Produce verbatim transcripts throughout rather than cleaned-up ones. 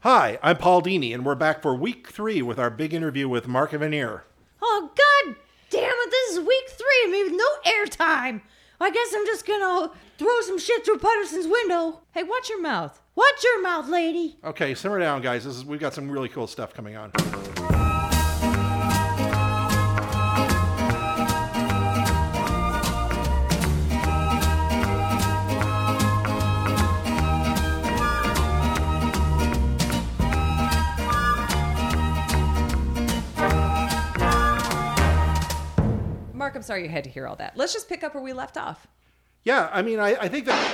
Hi, I'm Paul Dini, and we're back for week three with our big interview with Mark Evanier. Oh, god damn it, this is week three, maybe no airtime. I guess I'm just gonna throw some shit through Putterson's window. Hey, watch your mouth. Watch your mouth, lady. Okay, simmer down, guys. This is, we've got some really cool stuff coming on. Mark, I'm sorry you had to hear all that. Let's just pick up where we left off. Yeah, I mean, I, I think that...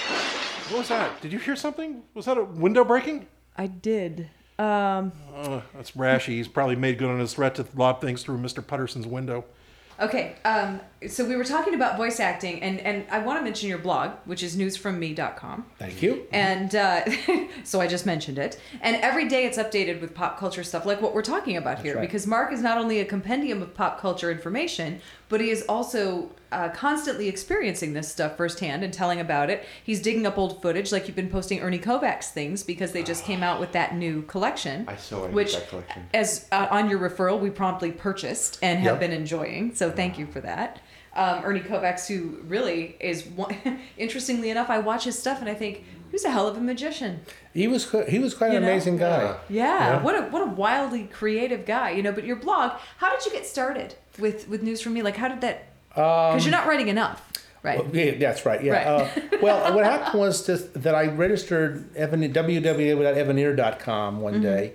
What was that? Did you hear something? Was that a window breaking? I did. Um, uh, that's Rashy. He's probably made good on his threat to lob things through Mister Putterson's window. Okay, um, so we were talking about voice acting, and, and I want to mention your blog, which is news from me dot com. Thank you. And uh, so I just mentioned it. And every day it's updated with pop culture stuff like what we're talking about here. That's right. Because Mark is not only a compendium of pop culture information, but he is also uh, constantly experiencing this stuff firsthand and telling about it. He's digging up old footage, like you've been posting Ernie Kovacs things because they just came out with that new collection. I so enjoyed which, that collection. As uh, on your referral, we promptly purchased and have Yep. been enjoying. So thank you for that. Um, Ernie Kovacs, who really is, one, interestingly enough, I watch his stuff and I think, who's a hell of a magician. He was he was quite You an know? amazing guy. Yeah. Yeah, Yeah. what a what a wildly creative guy, you know. But your blog, how did you get started with with News From Me? Like, how did that? Because you're not writing enough, right? Well, yeah, that's right. Yeah. Right. Uh, well, what happened was just that I registered Evan, w w w dot evaneer dot com one day.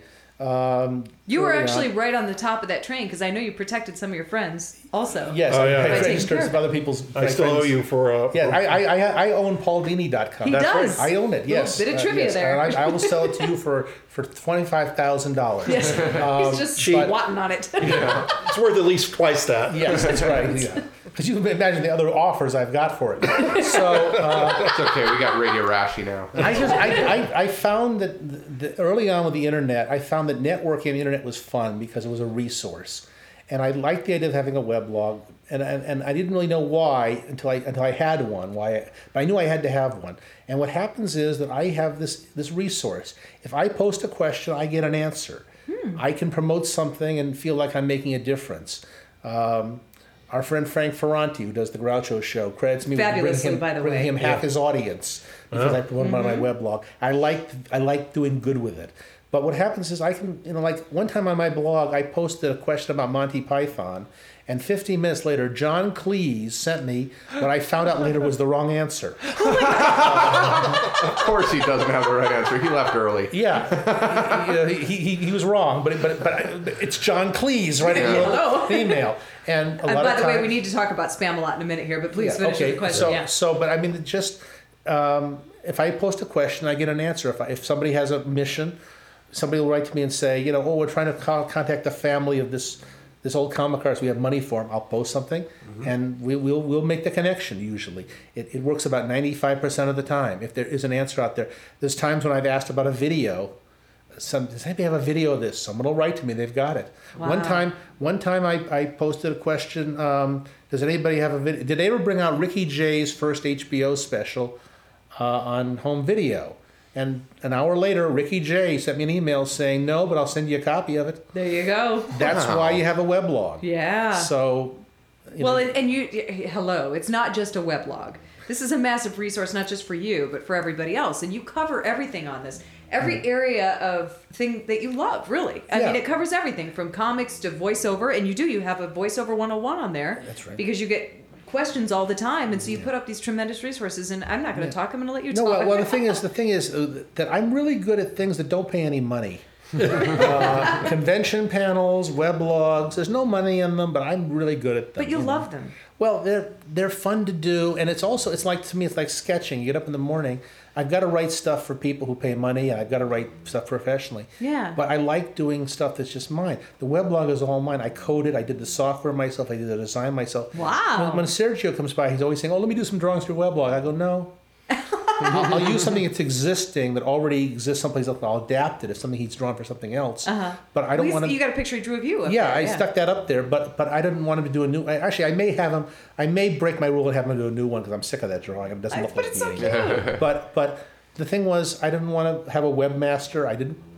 Um, You were early actually on. right on the top of that train because I know you protected some of your friends also. Yes, Oh, I, yeah. I By taking registered care of some other people's. I my still friends. owe you for... Uh, Yeah, for- I, I, I, I own paul dini dot com. He That's does. Right. I own it. Yes. Little bit of Uh, trivia yes. there. And I, I will sell it to you for for twenty five thousand dollars. Yes, Um, he's just cheap. squatting on it. yeah, it's worth at least twice that. Yes, that's right. Yeah. Because you can imagine the other offers I've got for it. So. Uh, It's okay. We got Radio Rashy now. I just I, I, I found that the, early on with the internet, I found that networking on the internet was fun because it was a resource, and I liked the idea of having a weblog, and and, and I didn't really know why until I until I had one. Why? I, but I knew I had to have one. And what happens is that I have this this resource. If I post a question, I get an answer. Hmm. I can promote something and feel like I'm making a difference. Um, Our friend Frank Ferranti, who does the Groucho Show, credits me Fabulously, with bringing him, by the bringing way. him half Yeah. his audience because I promote him on my weblog. I like I like doing good with it. But what happens is I can, you know, like one time on my blog, I posted a question about Monty Python, and fifteen minutes later, John Cleese sent me what I found out later was the wrong answer. Of course he doesn't have the right answer. He left early. Yeah, you know, he, he, he was wrong, but but but it's John Cleese right in Hello. the email. And a And lot by of the way, times- we need to talk about spam a lot in a minute here, but please Yeah, finish okay. the question. So, yeah. so, but I mean, it just um, if I post a question, I get an answer. If I, if somebody has a mission, somebody will write to me and say, you know, oh, we're trying to co- contact the family of this this old comic artist. We have money for him. I'll post something, Mm-hmm. and we, we'll we'll make the connection. Usually, it it works about ninety five percent of the time. If there is an answer out there, there's times when I've asked about a video. Some, does anybody have a video of this? Someone will write to me. They've got it. Wow. One time, one time I, I posted a question. Um, does anybody have a video? Did they ever bring out Ricky Jay's first H B O special uh, on home video? And an hour later, Ricky Jay sent me an email saying, no, but I'll send you a copy of it. There you go. That's Wow. why you have a weblog. Yeah. So, you Well, know, and and you, hello, it's not just a weblog. This is a massive resource, not just for you, but for everybody else. And you cover everything on this. Every area of thing that you love, really. I Yeah. mean, it covers everything from comics to voiceover. And you do, you have a voiceover one oh one on there. That's right. Because you get questions all the time. And so you put up these tremendous resources. And I'm not going to talk, I'm going to let you no, talk. well, well, the thing is, the thing is uh, that I'm really good at things that don't pay any money. uh, convention panels, weblogs. There's no money in them, but I'm really good at them. But you know. love them. Well, they're they're fun to do, and it's also it's like to me it's like sketching. You get up in the morning. I've got to write stuff for people who pay money, and I've got to write stuff professionally. Yeah. But I like doing stuff that's just mine. The weblog is all mine. I coded. I did the software myself. I did the design myself. Wow. When, when Sergio comes by, he's always saying, "Oh, let me do some drawings for your weblog." I go, "No." I'll, I'll use something that's existing that already exists someplace else. I'll adapt it if something he's drawn for something else. Uh-huh. But I At don't least want to. you got a picture he drew of you up Yeah, there, I stuck that up there, but but I didn't want him to do a new. I, actually, I may have him. I may break my rule and have him do a new one because I'm sick of that drawing. It doesn't I- look but like it's so me cute. anymore. But but the thing was, I didn't want to have a webmaster. I didn't.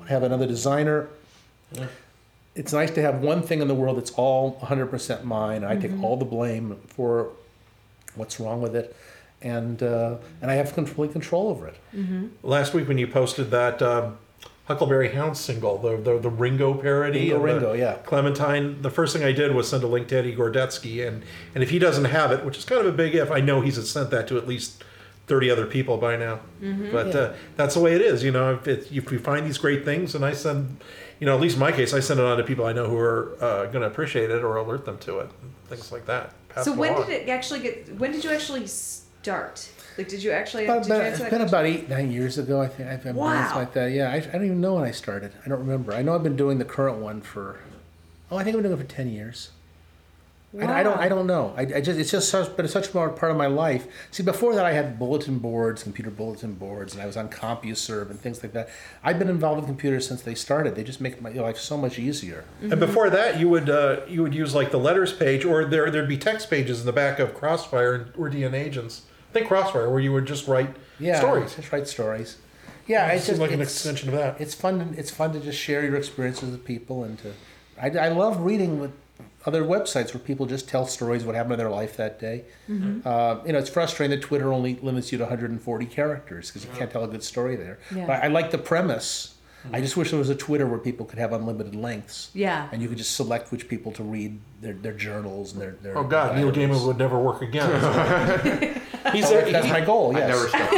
I have another designer. It's nice to have one thing in the world that's all one hundred percent mine. I take all the blame for what's wrong with it, and uh, and I have complete control over it. Last week when you posted that um, Huckleberry Hound single, the the, the Ringo parody, Ringo, of the Ringo, yeah. Clementine. The first thing I did was send a link to Eddie Gordetsky, and and if he doesn't have it, which is kind of a big if, I know he's sent that to at least thirty other people by now. But Yeah. uh, that's the way it is, you know. If, it, if we find these great things, and I send, you know, at least in my case, I send it on to people I know who are uh, going to appreciate it or alert them to it, things like that. Pass So it when along. did it actually get? When did you actually start? Like, did you actually? About, did you about, answer it's that been question? about eight, nine years ago, I think. I've been doing Wow. something like that. Yeah, I, I don't even know when I started. I don't remember. I know I've been doing the current one for, oh, I think I've been doing it for ten years. I, I don't. I don't know. I, I just. It's just such, been such a part of my life. See, before that, I had bulletin boards, computer bulletin boards, and I was on CompuServe and things like that. I've been involved with computers since they started. They just make my life so much easier. And before that, you would uh, you would use like the letters page, or there there'd be text pages in the back of Crossfire or D N Agents. I think Crossfire, where you would just write Yeah, stories. Just write stories. Yeah, It it's seemed just like an it's- extension of that. It's fun. To, it's fun to just share your experiences with people, and to. I, I love reading with other websites where people just tell stories of what happened in their life that day. Uh, you know, it's frustrating that Twitter only limits you to one hundred forty characters because you can't tell a good story there. Yeah. But I like the premise. I just wish there was a Twitter where people could have unlimited lengths. Yeah. And you could just select which people to read their, their journals and their, their Oh God, Neil diaries. Gaiman would never work again. He's So a, that's he- my goal. I Yes. never stopped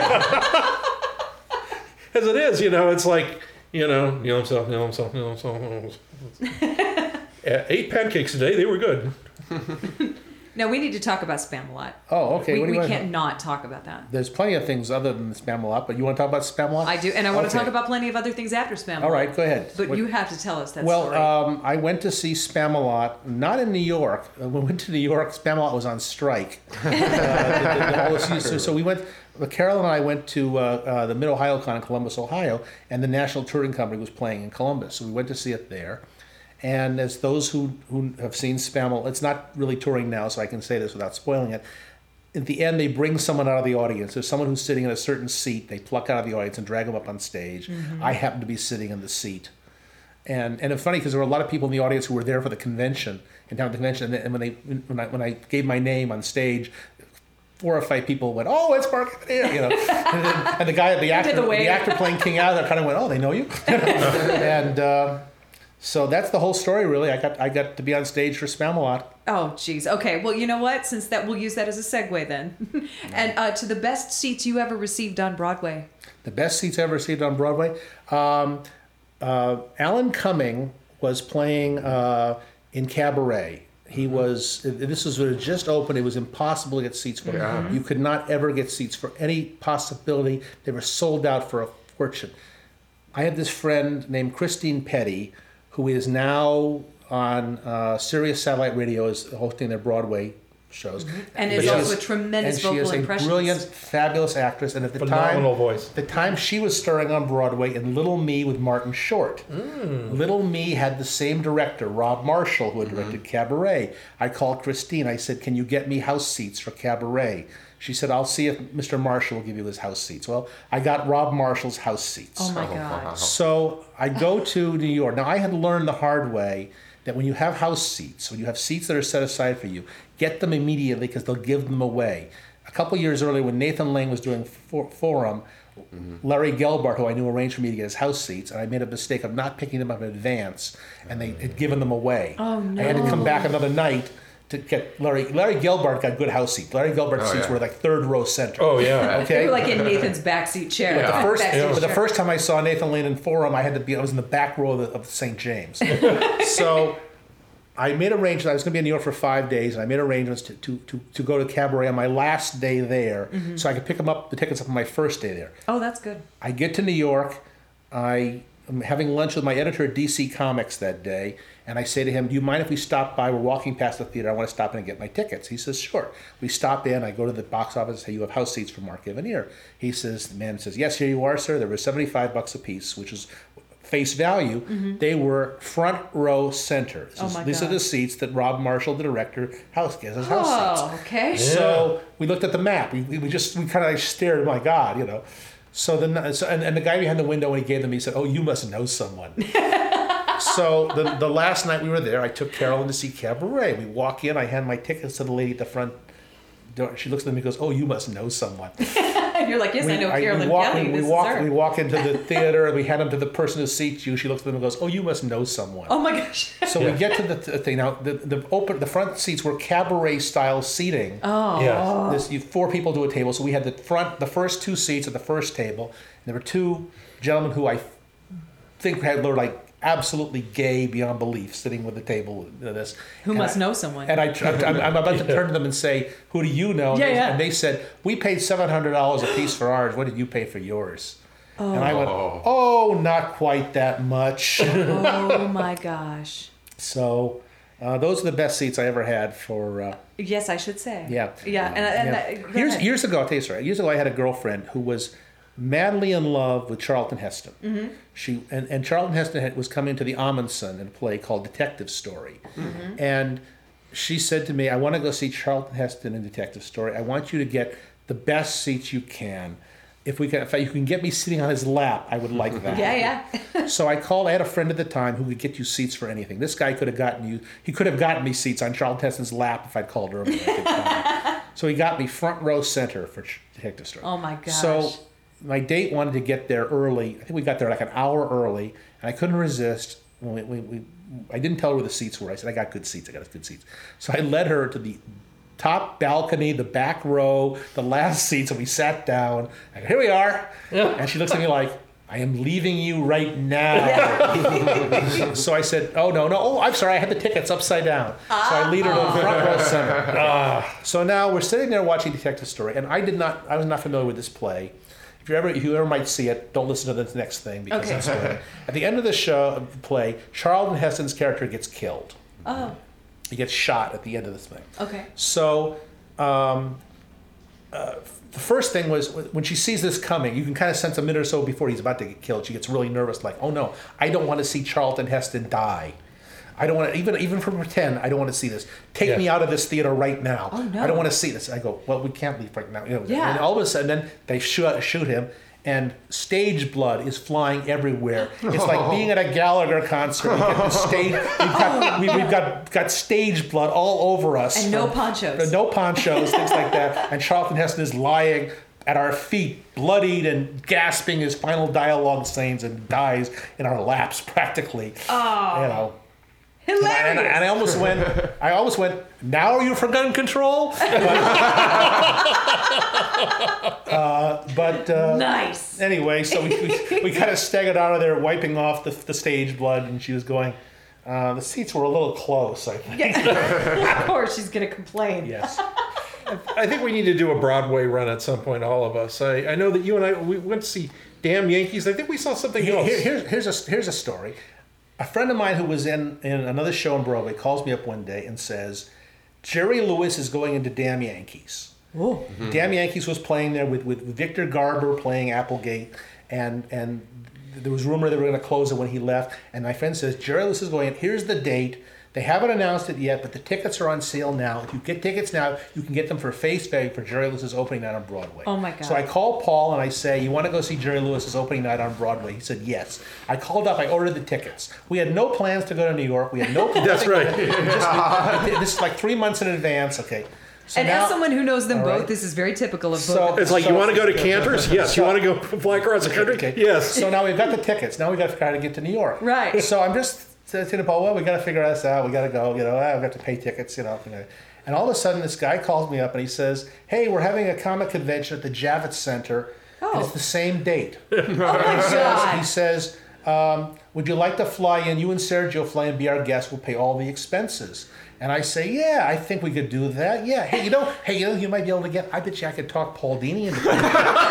reading. as it is, you know, it's like, you know, Neil himself, Neil himself, Neil himself. Neil himself. Yeah, eight pancakes today. They were good. No, we need to talk about Spamalot. Oh, okay. We, what do we you want? can't not talk about that. There's plenty of things other than Spamalot, but you want to talk about Spamalot? I do, and I want to Okay. talk about plenty of other things after Spamalot. All right, go ahead. But What- you have to tell us that Well, story. um, I went to see Spamalot, not in New York. When we went to New York, Spamalot was on strike. uh, the- the- the whole season. so, so we went, Carol and I went to uh, uh, the Mid-Ohio Con in Columbus, Ohio, and the National Touring Company was playing in Columbus. So we went to see it there. And as those who, who have seen Spamalot, it's not really touring now, so I can say this without spoiling it. At the end, they bring someone out of the audience. There's someone who's sitting in a certain seat. They pluck out of the audience and drag them up on stage. I happen to be sitting in the seat. And and it's funny because there were a lot of people in the audience who were there for the convention and down at the convention. And when they when I when I gave my name on stage, four or five people went, "Oh, it's Mark here," you know. and, then, and the guy, the actor, the the, wave. actor playing King Arthur, kind of went, "Oh, they know you." and uh, so that's the whole story, really. I got I got to be on stage for Spamalot. Oh, geez. Okay. Well, you know what? Since that, we'll use that as a segue then. and uh, to the best seats you ever received on Broadway. The best seats I ever received on Broadway. Um, uh, Alan Cumming was playing uh, in Cabaret. He was. This was when it just opened. It was impossible to get seats for. Yeah. You could not ever get seats for any possibility. They were sold out for a fortune. I had this friend named Christine Petty, who is now on uh, Sirius Satellite Radio, is hosting their Broadway shows. And But is she also a tremendous and she vocal is a impressionist. brilliant, fabulous actress. And at the Phenomenal time, voice. the time she was starring on Broadway in Little Me with Martin Short. Little Me had the same director, Rob Marshall, who had directed Cabaret. I called Christine. I said, "Can you get me house seats for Cabaret?" She said, "I'll see if Mister Marshall will give you his house seats." Well, I got Rob Marshall's house seats. Oh my Oh, God. wow. So I go to New York. Now, I had learned the hard way that when you have house seats, when you have seats that are set aside for you, get them immediately because they'll give them away. A couple years earlier, when Nathan Lane was doing for- Forum, Larry Gelbart, who I knew, arranged for me to get his house seats, and I made a mistake of not picking them up in advance, and they had given them away. Oh, no. I had to come back another night to get Larry. Larry Gelbart got good house seats. Larry Gelbart's Oh, seats yeah. were like third row center. Oh yeah. Okay. They were like in Nathan's backseat chair. But the first, Backseat but the chair. first time I saw Nathan Lane in Forum, I had to be. I was in the back row of, the, of Saint James. So I made arrangements. I was going to be in New York for five days, and I made arrangements to to, to, to go to Cabaret on my last day there, so I could pick them up, the tickets up on my first day there. Oh, that's good. I get to New York. I am having lunch with my editor at D C Comics that day, and I say to him, "Do you mind if we stop by? We're walking past the theater. I want to stop in and get my tickets." He says, "Sure." We stop in. I go to the box office and say, "You have house seats for Mark Evanier." He says, the man says, "Yes, here you are, sir." There were seventy-five bucks a piece, which is face value. They were front row center. This Oh is- my these are God. the seats that Rob Marshall, the director, house gets as house seats. Oh, okay. So we looked at the map. We, we just we kind of like stared. My God, you know. So then, so, and, and the guy behind the window, when he gave them, he said, "Oh, you must know someone." So the the last night we were there, I took Carolyn to see Cabaret. We walk in, I hand my tickets to the lady at the front door. She looks at me and goes, "Oh, you must know someone." And you're like, yes, we, I know I, Carolyn we walk, Kelly. we, we This walk, is her. we walk into the theater, and we hand them to the person who seats you. She looks at them and goes, "Oh, you must know someone." Oh my gosh. So we get to the th- thing now. The the open the front seats were cabaret style seating. Oh. Yeah. This you four people to a table. So we had the front, the first two seats at the first table. And there were two gentlemen who I think had were like absolutely gay beyond belief, sitting with the table. You know, this Who And must I- know someone. And I, I'm, I'm about to turn to them and say, "Who do you know?" And, Yeah, they, yeah. and they said, "We paid seven hundred dollars a piece for ours. What did you pay for yours?" And I went, Oh. "Oh, not quite that much." Oh my gosh. So uh, those are the best seats I ever had for. Uh, Yes, I should say. Yeah. Yeah. And, and yeah. that, go years, ahead. years ago, I'll tell you a story. Years ago, I had a girlfriend who was madly in love with Charlton Heston. Mm-hmm. She and, and Charlton Heston had, was coming to the Amundsen in a play called Detective Story, mm-hmm. and she said to me, "I want to go see Charlton Heston in Detective Story. I want you to get the best seats you can. If we can, if you can get me sitting on his lap, I would like that." Yeah, yeah. So I called. I had a friend at the time who could get you seats for anything. This guy could have gotten you. He could have gotten me seats on Charlton Heston's lap if I'd called earlier. I think. So he got me front row center for Detective Story. Oh my gosh. So my date wanted to get there early. I think we got there like an hour early, and I couldn't resist. We, we, we, I didn't tell her where the seats were. I said, "I got good seats. I got good seats." So I led her to the top balcony, the back row, the last seats, and we sat down. And here we are. And she looks at me like, "I am leaving you right now." So I said, "Oh, no, no. Oh, I'm sorry. I had the tickets upside down." So I lead her to the front row center. Ah. So now we're sitting there watching Detective Story, and I did not, I was not familiar with this play. If you ever, if you ever might see it, don't listen to the next thing because Okay. it's good. At the end of the show, of the play, Charlton Heston's character gets killed. Oh. He gets shot at the end of this thing. Okay. So, um, uh, the first thing was when she sees this coming, you can kind of sense a minute or so before he's about to get killed, she gets really nervous, like, "Oh no, I don't want to see Charlton Heston die. I don't want to, even even for pretend, I don't want to see this. Take Yeah. me out of this theater right now. Oh, no. I don't want to see this." I go, "Well, we can't leave right now." You know, Yeah. And all of a sudden, then they shoot, shoot him, and stage blood is flying everywhere. It's like being at a Gallagher concert. We get the stage, we've got, we, we've got, got stage blood all over us. And no from- ponchos. No ponchos, things like that. And Charlton Heston is lying at our feet, bloodied and gasping his final dialogue scenes, and dies in our laps practically. Oh. You know. Hilarious. And, and I almost went, I almost went, "Now are you for gun control?" But, uh, but uh, Nice. anyway, so we, we, we kind of staggered out of there, wiping off the, the stage blood, and she was going, uh, "The seats were a little close, I think." Of course, she's gonna complain. Yes. I think we need to do a Broadway run at some point, all of us. I, I know that you and I, we went to see Damn Yankees. I think we saw something Here, else. here- here's, here's, a, here's a story. A friend of mine who was in, in another show on Broadway calls me up one day and says, "Jerry Lewis is going into Damn Yankees." Oh. Damn Yankees was playing there with, with Victor Garber playing Applegate, and and there was rumor they were going to close it when he left. And my friend says, "Jerry Lewis is going in. Here's the date. They haven't announced it yet, but the tickets are on sale now. If you get tickets now, you can get them for face value for Jerry Lewis's opening night on Broadway." Oh, my God. So I call Paul and I say, "You want to go see Jerry Lewis's opening night on Broadway?" He said, "Yes." I called up. I ordered the tickets. We had no plans to go to New York. We had no. That's right. We just- we- this is like three months in advance. Okay. So And now- as someone who knows them All both, right. this is very typical of both. So- of them. It's like, you want to go to Cantor's? Yes. You want to go fly across the country? Okay. Yes. So now we've got the tickets. Now we got to figure out how to get to New York. Right. So I'm just saying to Paul, "Well, we got to figure this out. We got to go. You know, I've got to pay tickets. You know." And all of a sudden, this guy calls me up and he says, "Hey, we're having a comic convention at the Javits Center. Oh. And it's the same date." oh my He says, God. he says um, "Would you like to fly in? You and Sergio fly and be our guest. We'll pay all the expenses." And I say, "Yeah, I think we could do that. Yeah. Hey, you know, hey, you know, you might be able to get. I bet you I could talk Paul Dini into it."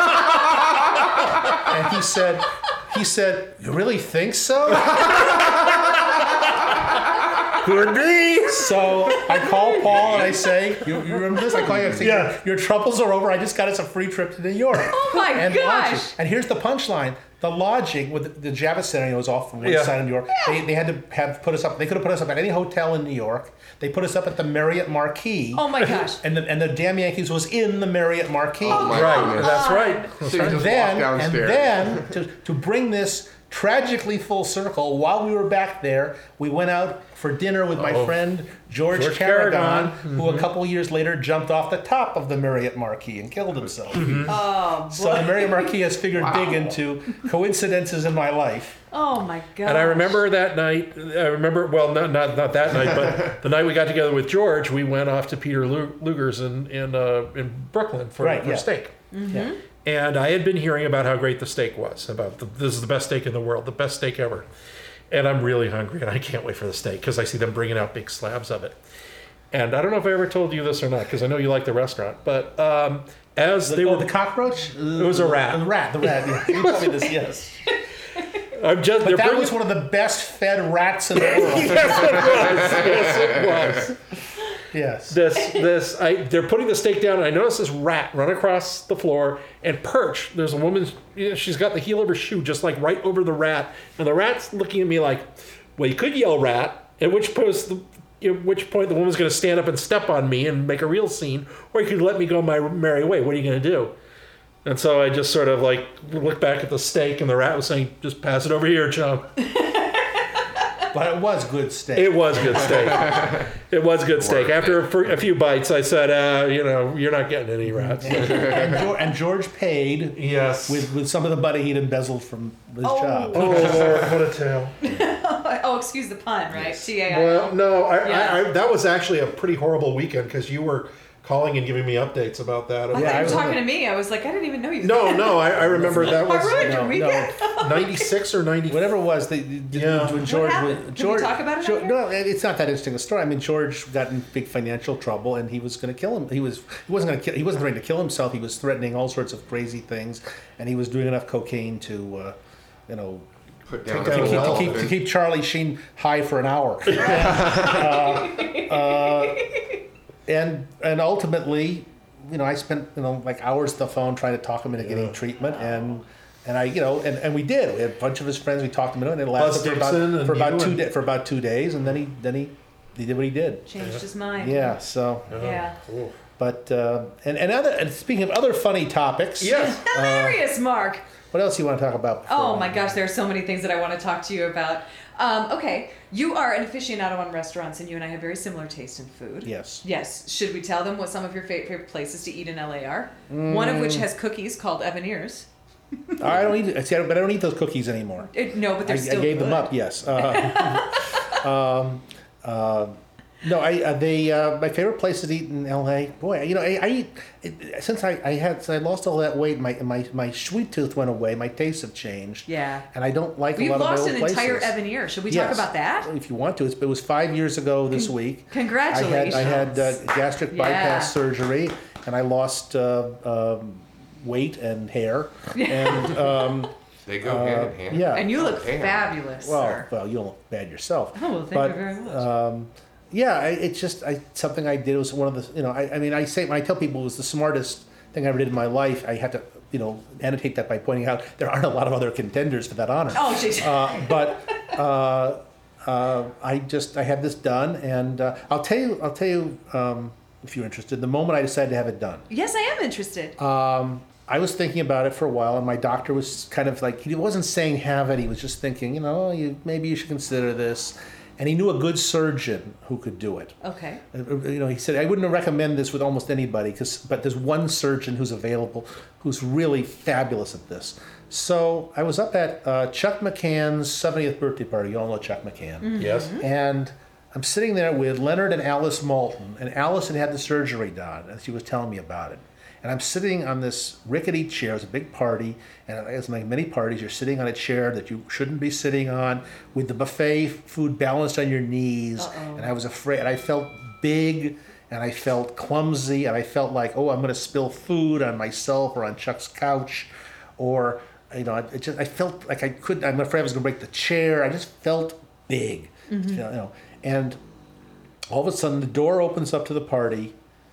And he said, he said, "You really think so?" Could be. So I call Paul and I say, you, you remember this? I call you and say, Yeah. your, your troubles are over. I just got us a free trip to New York. Oh my and gosh. lodging. And here's the punchline. The lodging with the, the Javits Center, you know, was off from one Yeah. side of New York. They, they had to have put us up. They could have put us up at any hotel in New York. They put us up at the Marriott Marquis. Oh my gosh. And the, and the damn Yankees was in the Marriott Marquis. Oh my Right. God. That's right. So you And just then, walk and downstairs. then to, to bring this tragically full circle, while we were back there, we went out for dinner with my Oh. friend George, George Carragon, Carragon. who a couple years later jumped off the top of the Marriott Marquis and killed himself. Oh, So the Marriott Marquis has figured big into coincidences in my life. oh my god. And I remember that night. I remember, well, not not, not that night, but the night we got together with George, we went off to Peter Lu- Luger's in in uh, in Brooklyn for, Right, for yeah. steak. Yeah. And I had been hearing about how great the steak was. About the, this is the best steak in the world, the best steak ever. And I'm really hungry, and I can't wait for the steak because I see them bringing out big slabs of it. And I don't know if I ever told you this or not, because I know you like the restaurant. But um, as The, they oh, were, the cockroach? it was a rat. The rat, the rat. Yeah. You told me this, yes. I'm just But they're that bringing- was one of the best fed rats in the world. yes, it was. Yes. This this I they're putting the steak down, and I notice this rat run across the floor and perch. There's a woman, you know, she's got the heel of her shoe just like right over the rat, and the rat's looking at me like, well, you could yell rat, at which point the at which point the woman's going to stand up and step on me and make a real scene, or you could let me go my merry way. What are you going to do? And so I just sort of like looked back at the steak, and the rat was saying, just pass it over here, chum. But it was good steak. It was good steak. It was good steak. After a, fr- a few bites, I said, uh, you know, you're not getting any rats. and, George, and George paid Yes. with, with some of the money he'd embezzled from his Oh. job. Oh, Lord, what a tale. Oh, excuse the pun, right? T A I Well, L. no, I, Yeah. I, I, that was actually a pretty horrible weekend because you were calling and giving me updates about that. I thought Yeah, you I were was talking on to me. I was like, I didn't even know you. No, no, I, I remember that I was ruined No, your weekend. ninety-six or ninety. Whatever it was, they, they, Yeah. when George, happened? was- Can we George, talk about it George- on no, it's not that interesting a story. I mean, George got in big financial trouble, and he was going to kill him. He was he wasn't going to kill. He wasn't threatening to kill himself. He was threatening all sorts of crazy things, and he was doing enough cocaine to, uh, you know, Put down Take a down to a keep, whole to, keep, to elephant. keep Charlie Sheen high for an hour. uh, uh, and and ultimately, you know, I spent you know like hours on the phone trying to talk him into getting treatment, and and I you know and, and we did. We had a bunch of his friends. We talked him into it, and it lasted for Dixon about and for about you two and- da- for about two days, and then he then he he did what he did. Changed his mind. Yeah. So, Yeah. Ooh. but uh, and and other and speaking of other funny topics, Yes. Hilarious, Mark. what else you want to talk about? before Oh we- my gosh, there are so many things that I want to talk to you about. Um, okay, you are an aficionado on restaurants, and you and I have very similar taste in food. Yes. Yes. Should we tell them what some of your fa- favorite places to eat in L A are? One of which has cookies called Evanieres. I don't eat. See, I don't, but I don't eat those cookies anymore. It, no, but I, they're I still gave them good. up. Yes. Uh, um, uh, no, I uh, they uh, my favorite place to eat in L A. Boy, you know, I, I eat it, since I, I had since I lost all that weight. My my my sweet tooth went away. My tastes have changed. Yeah. And I don't like We've a lot lost of an my old entire places. Evanier. Should we Yes. talk about that? If you want to, it's, it was five years ago this week. Congratulations. I had I had uh, gastric Yeah. bypass surgery, and I lost uh, um, weight and hair. And um, They go hand in hand. yeah. And you look Damn. fabulous, well, sir. well, you don't look bad yourself. Oh, well, thank but, you very much. Um, yeah, I, it's just I, something I did. It was one of the, you know, I, I mean, I say when I tell people it was the smartest thing I ever did in my life, I had to, you know, annotate that by pointing out there aren't a lot of other contenders for that honor. Oh, jeez. Uh, but uh, uh, I just I had this done, and uh, I'll tell you, I'll tell you um, if you're interested. The moment I decided to have it done, Yes, I am interested. um, I was thinking about it for a while, and my doctor was kind of like, he wasn't saying have it. He was just thinking, you know, you maybe you should consider this. And he knew a good surgeon who could do it. Okay. Uh, You know, he said, I wouldn't recommend this with almost anybody, cause, but there's one surgeon who's available who's really fabulous at this. So I was up at uh, Chuck McCann's seventieth birthday party. You all know Chuck McCann. Yes. And I'm sitting there with Leonard and Alice Moulton, and Alice had had the surgery done, and she was telling me about it. And I'm sitting on this rickety chair. It was a big party, and as like many parties, you're sitting on a chair that you shouldn't be sitting on, with the buffet food balanced on your knees. Uh-oh. And I was afraid. And I felt big, and I felt clumsy, and I felt like, oh, I'm going to spill food on myself or on Chuck's couch, or you know, it just I felt like I couldn't. I'm afraid I was going to break the chair. I just felt big, you know. And All of a sudden, the door opens up to the party,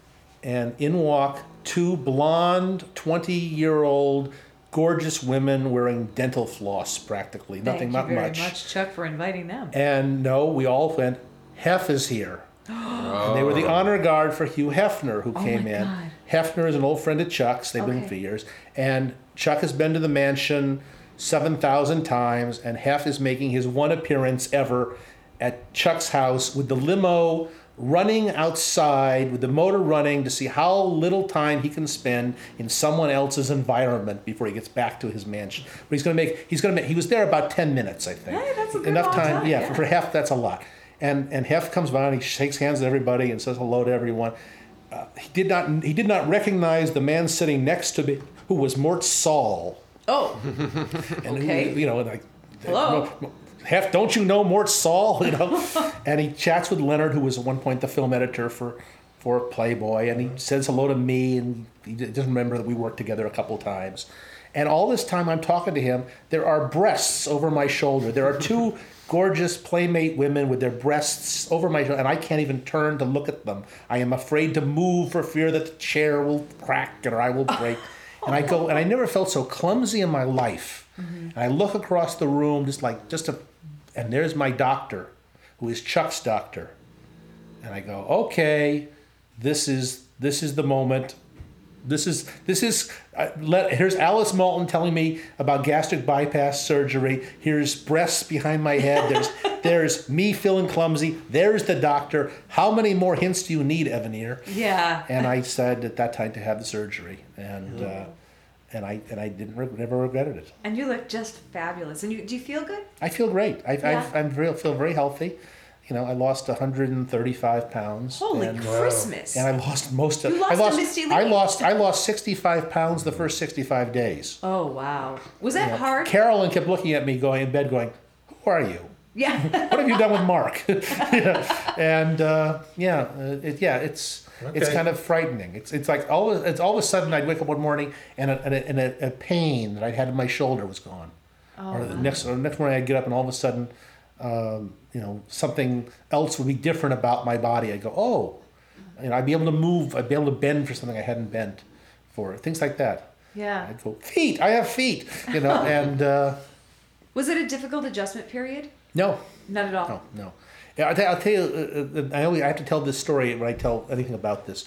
and in walk two blonde, twenty-year-old, gorgeous women wearing dental floss, practically. Nothing, Thank you not very much. much, Chuck, for inviting them. And no, we all went, Hef is here. And they were the honor guard for Hugh Hefner, who Oh came my in. God. Hefner is an old friend of Chuck's. They've been Okay. for years. And Chuck has been to the mansion seven thousand times, and Hef is making his one appearance ever at Chuck's house with the limo running outside, with the motor running to see how little time he can spend in someone else's environment before he gets back to his mansion. But he's going to make, he's going to make, he was there about ten minutes, I think. Hey, that's a good Enough long time, time, yeah, yeah. For, for Hef, that's a lot. And and Hef comes by and he shakes hands with everybody and says hello to everyone. Uh, he did not he did not recognize the man sitting next to me, who was Mort Saul. Oh, And Okay. who, you know, like, Hello? Hef, don't you know Mort Saul? You know, and he chats with Leonard, who was at one point the film editor for for Playboy, and he says hello to me, and he doesn't remember that we worked together a couple times. And all this time I'm talking to him, there are breasts over my shoulder. There are two gorgeous playmate women with their breasts over my shoulder, and I can't even turn to look at them. I am afraid to move for fear that the chair will crack or I will break. And I go, and I never felt so clumsy in my life. Mm-hmm. And I look across the room, just like, just a, and there's my doctor, who is Chuck's doctor. And I go, okay, this is this is the moment. This is this is. Uh, let, here's Alice Moulton telling me about gastric bypass surgery. Here's breasts behind my head. There's there's me feeling clumsy. There's the doctor. How many more hints do you need, Evanier? yeah. And I said at that time to have the surgery, and uh, and I and I didn't re- never regretted it. And you look just fabulous. And you do you feel good? I feel great. I Yeah. I I'm very, feel very healthy. You know, I lost one hundred thirty-five pounds. Holy and, Christmas. and I lost most of. You lost I lost. to Misty I Lee. lost. I lost sixty-five pounds the first sixty-five days. oh, wow. Was that hard? Carolyn kept looking at me, going in bed, going, "Who are you? yeah. What have you done with Mark?" You know, and uh, yeah, uh, it, yeah, it's it's Okay. kind of frightening. It's it's like all of, it's all of a sudden I'd wake up one morning and a, and a, and a, a pain that I had in my shoulder was gone. Oh, or the next or the next morning I'd get up and all of a sudden, um, you know, something else would be different about my body. I'd go, oh, you know, I'd be able to move. I'd be able to bend for something I hadn't bent for. Things like that. Yeah. I'd go, feet. I have feet. You know, and uh, Was it a difficult adjustment period? no. Not at all. No, no. Yeah, I'll, tell, I'll tell you, uh, uh, I only I have to tell this story when I tell anything about this.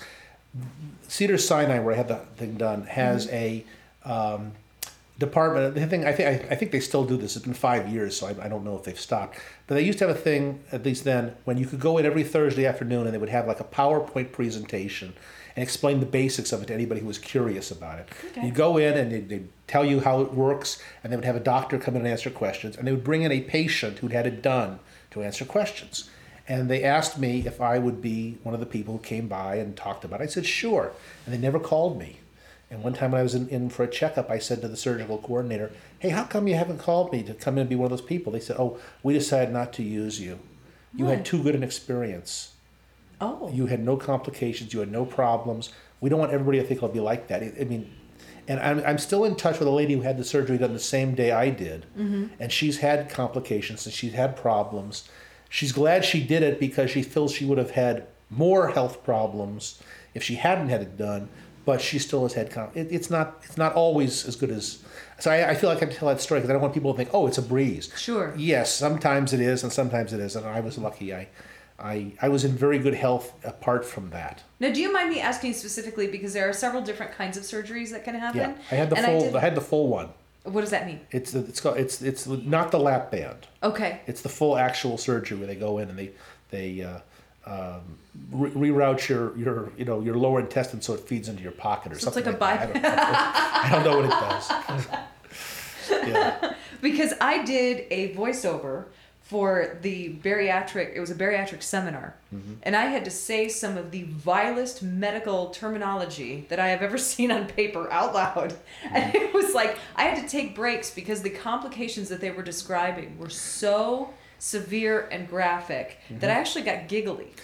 Cedar Sinai, where I had the thing done, has a um, department. The thing I think I, I think they still do this. It's been five years, so I, I don't know if they've stopped. But they used to have a thing, at least then, when you could go in every Thursday afternoon, and they would have like a PowerPoint presentation and explain the basics of it to anybody who was curious about it. Okay. You go in and they'd, they'd tell you how it works, and they would have a doctor come in and answer questions, and they would bring in a patient who'd had it done to answer questions. And they asked me if I would be one of the people who came by and talked about it. I said, sure. And they never called me. And one time when I was in, in for a checkup, I said to the surgical coordinator, hey, how come you haven't called me to come in and be one of those people? They said, oh, we decided not to use you. You Why? had too good an experience. Oh. You had no complications. You had no problems. We don't want everybody to think it'll be like that. I I mean, and I'm, I'm still in touch with a lady who had the surgery done the same day I did. Mm-hmm. And she's had complications and she's had problems. She's glad she did it because she feels she would have had more health problems if she hadn't had it done. But she still has had. Com- it, it's not. It's not always as good as. So I, I feel like I tell that story because I don't want people to think, oh, it's a breeze. Sure. Yes, sometimes it is, and sometimes it isn't. And I was lucky. I, I, I was in very good health apart from that. Now, do you mind me asking specifically, because there are several different kinds of surgeries that can happen? Yeah, I had the and full. did- I, had the full one. What does that mean? It's the- it's called it's it's not the lap band. Okay. It's the full actual surgery where they go in and they they uh, um, re- reroute your your you know your lower intestine so it feeds into your pocket or So it's something. like a like that. I don't, I don't know what it does. Yeah. Because I did a voiceover for the bariatric, it was a bariatric seminar. Mm-hmm. And I had to say some of the vilest medical terminology that I have ever seen on paper out loud. And it was like, I had to take breaks because the complications that they were describing were so severe and graphic that I actually got giggly.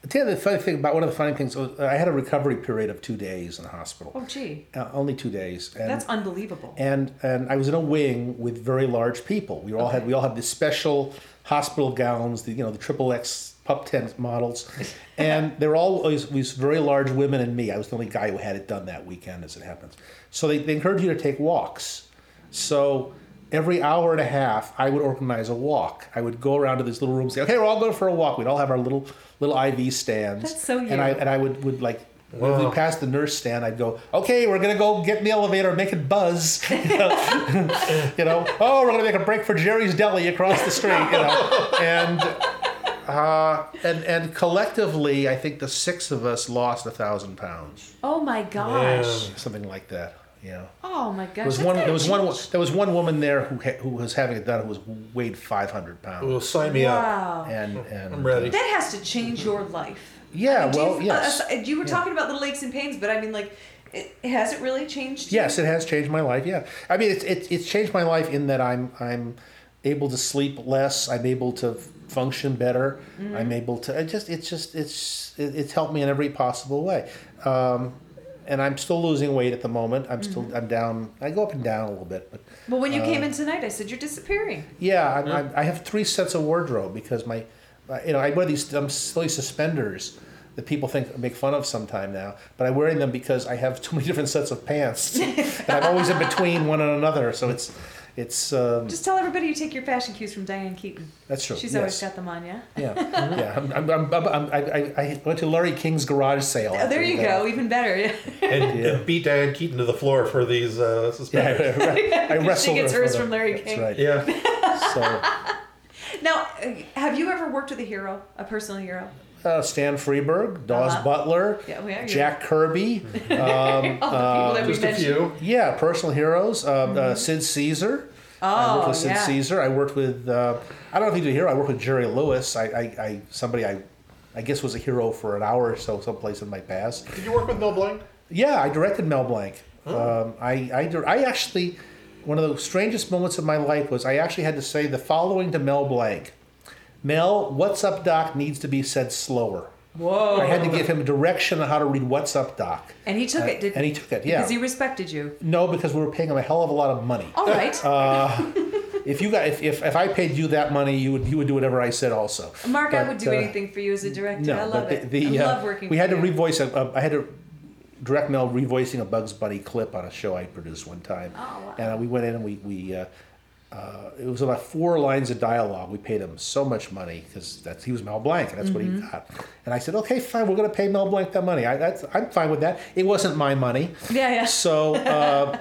I'll tell you the funny thing about one of the funny things was I had a recovery period of two days in the hospital. Oh, gee. Uh, only two days. And, That's unbelievable. And and I was in a wing with very large people. We all Okay. had we all had these special hospital gowns, the you know the triple X pup tent models, and they were all always these very large women and me. I was the only guy who had it done that weekend, as it happens. So they, they encourage you to take walks. So every hour and a half, I would organize a walk. I would go around to these little rooms, say, "Okay, we're all going for a walk." We'd all have our little little I V stands. That's so you. And I and I would would like. When Wow. we passed the nurse stand, I'd go, "Okay, we're gonna go get in the elevator and make it buzz." You know, you know, oh, we're gonna make a break for Jerry's Deli across the street. You know, and uh, and and collectively, I think the six of us lost a thousand pounds, Oh my gosh. Yeah. something like that. Yeah. Oh my gosh. There was That's one. gotta There was one. change. There was one woman there who ha- who was having it done. Who was weighed five hundred pounds. Well, sign me up. Wow. And and I'm ready. That has to change your life. Yeah. Do you- Well. Yes. uh, you were Yeah. talking about little aches and pains, but I mean, like, it, has it really changed you? Yes, it has changed my life. Yeah, I mean, it's it's it's changed my life in that I'm I'm able to sleep less. I'm able to function better. Mm-hmm. I'm able to. It just it's just it's it, it's helped me in every possible way. Um, and I'm still losing weight at the moment. I'm still I'm down. I go up and down a little bit, but Well, when you Uh, came in tonight, I said you're disappearing. yeah, I'm, I'm, I have three sets of wardrobe because my, uh, you know, I wear these um, silly suspenders that people think make fun of sometime now, but I'm wearing them because I have too many different sets of pants, and I'm always in between one and another. So it's, it's. Um, Just tell everybody you take your fashion cues from Diane Keaton. that's true. She's yes. always got them on, yeah? Yeah, yeah. I'm, I'm, I'm, I'm, I'm, I, I I went to Larry King's garage sale. Oh, there you after go, even better. And, Yeah. and beat Diane Keaton to the floor for these uh, that. suspenders. Yeah, I, I wrestled She gets her for hers them. from Larry That's King. right. Yeah. So. Now, uh, have you ever worked with a hero, a personal hero? Uh, Stan Freberg, Dawes Uh-huh. Butler, Yeah, well, yeah, you're- Jack Kirby, um, All the people that we Just a mentioned. few. yeah, personal heroes. Uh, uh, Sid Caesar. I Oh, worked with Sid yeah. Caesar. I worked with. Uh, I don't know if he's a hero. I worked with Jerry Lewis. I, I, I somebody I, I guess was a hero for an hour or so, someplace in my past. Did you work with Mel Blanc? Yeah, I directed Mel Blanc. Um, I, I, dir- I actually, one of the strangest moments of my life was I actually had to say the following to Mel Blanc. Mel, "What's up, Doc" needs to be said slower. Whoa. I had to give him a direction on how to read "What's up, Doc." And he took Uh, it, did and he took it, yeah. Because he respected you. No, because we were paying him a hell of a lot of money. All right. If you got, if, if, if I paid you that money, you would you would do whatever I said also. Mark, I But, would do uh, anything for you as a director. No, I love but the, it. the, I uh, love working we for had to you. revoice a, a I had to direct Mel revoicing a Bugs Bunny clip on a show I produced one time. Oh, wow. And uh, we went in and we we uh, uh, it was about four lines of dialogue. We paid him so much money because that's he was Mel Blanc and that's Mm-hmm. what he got. And I said, okay, fine, we're going to pay Mel Blanc that money. I that's I'm fine with that. It wasn't my money. Yeah, yeah. So uh,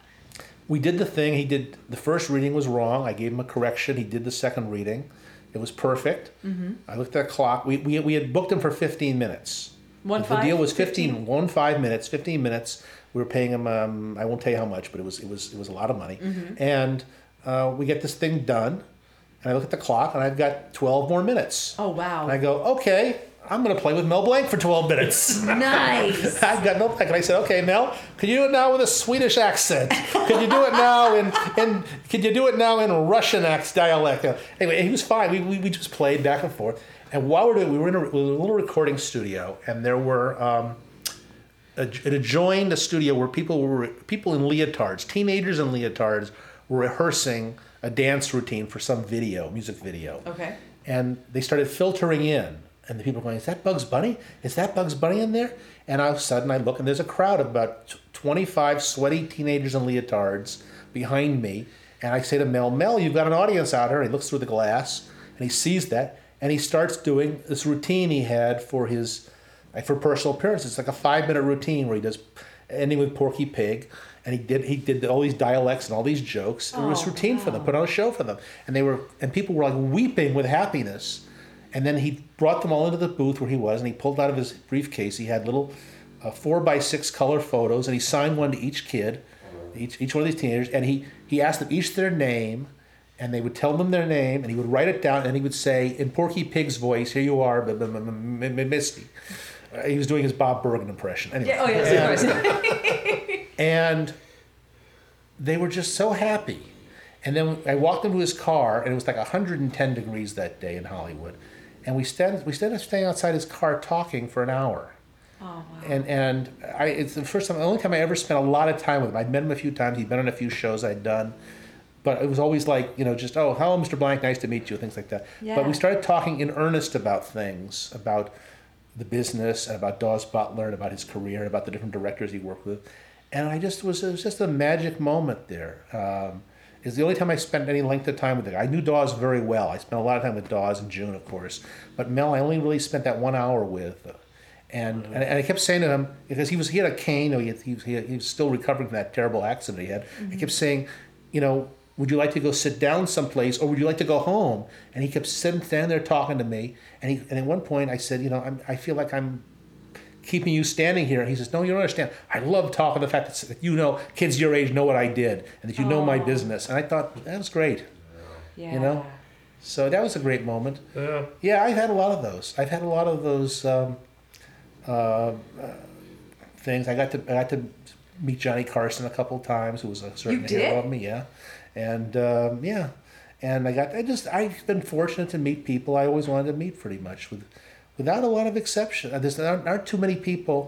we did the thing. He did the first reading was wrong. I gave him a correction. He did the second reading. It was perfect. Mm-hmm. I looked at the clock. We, we, we had booked him for fifteen minutes. One the five? deal was fifteen, one five minutes, fifteen minutes. We were paying him. Um, I won't tell you how much, but it was it was it was a lot of money. Mm-hmm. And uh, we get this thing done. And I look at the clock, and I've got twelve more minutes. Oh, wow. And I go, okay, I'm going to play with Mel Blanc for twelve minutes. Nice. I've got Mel Blanc, and I said, "Okay, Mel, can you do it now with a Swedish accent? Can you do it now in, in can you do it now in Russian act dialect?" Anyway, he was fine. We, we, we just played back and forth, and while we're doing, we were in a, we were in a little recording studio, and there were um, a, it adjoined a studio where people were people in leotards, teenagers in leotards, were rehearsing a dance routine for some video, music video. Okay. And they started filtering in. And the people were going, "Is that Bugs Bunny? Is that Bugs Bunny in there?" And all of a sudden I look, and there's a crowd of about twenty-five sweaty teenagers in leotards behind me. And I say to Mel, "Mel, you've got an audience out here." And he looks through the glass, and he sees that. And he starts doing this routine he had for his, like for personal appearances. It's like a five-minute routine where he does, ending with Porky Pig. And he did he did all these dialects and all these jokes. It was Oh, routine for them, put on a show for them. And they were, and people were like weeping with happiness. And then he brought them all into the booth where he was, and he pulled out of his briefcase. He had little uh, four by six color photos, and he signed one to each kid, each each one of these teenagers. And he he asked them each their name, and they would tell them their name, and he would write it down, and he would say in Porky Pig's voice, "Here you are, m- m- m- m- Misty." Uh, he was doing his Bob Bergen impression. Anyway. Yeah, oh, yes, of course. And they were just so happy. And then I walked into his car, and it was like one hundred ten degrees that day in Hollywood. and we stand we stand staying outside his car talking for an hour. Oh, wow. And and I it's the first time, the only time I ever spent a lot of time with him. I'd met him a few times. He'd been on a few shows I'd done, but it was always like, you know, just, oh, hello, Mister Blank, nice to meet you, things like that. Yeah. But we started talking in earnest about things, about the business, and about Dawes Butler, and about his career, and about the different directors he worked with, and I just was it was just a magic moment there. Um, it's the only time I spent any length of time with the guy. I knew Dawes very well. I spent a lot of time with Dawes and June, of course, but Mel, I only really spent that one hour with. Uh, And, and and I kept saying to him, because he was he had a cane, he, had, he, was, he was still recovering from that terrible accident he had. Mm-hmm. I kept saying, you know, would you like to go sit down someplace, or would you like to go home? And he kept sitting standing there talking to me. And he and at one point I said, you know, I'm, I feel like I'm keeping you standing here. And he says, no, you don't understand. I love talking the fact that you know, kids your age know what I did, and that you know my business. And I thought, that was great. Yeah. You know, so that was a great moment. Yeah. Yeah, I've had a lot of those. I've had a lot of those. Um, Uh, uh, things. I got to I got to meet Johnny Carson a couple of times, who was a certain You did? hero of me, yeah, and um, yeah, and I got I just I've been fortunate to meet people I always wanted to meet, pretty much, with without a lot of exception. Uh, There's there aren't, aren't too many people,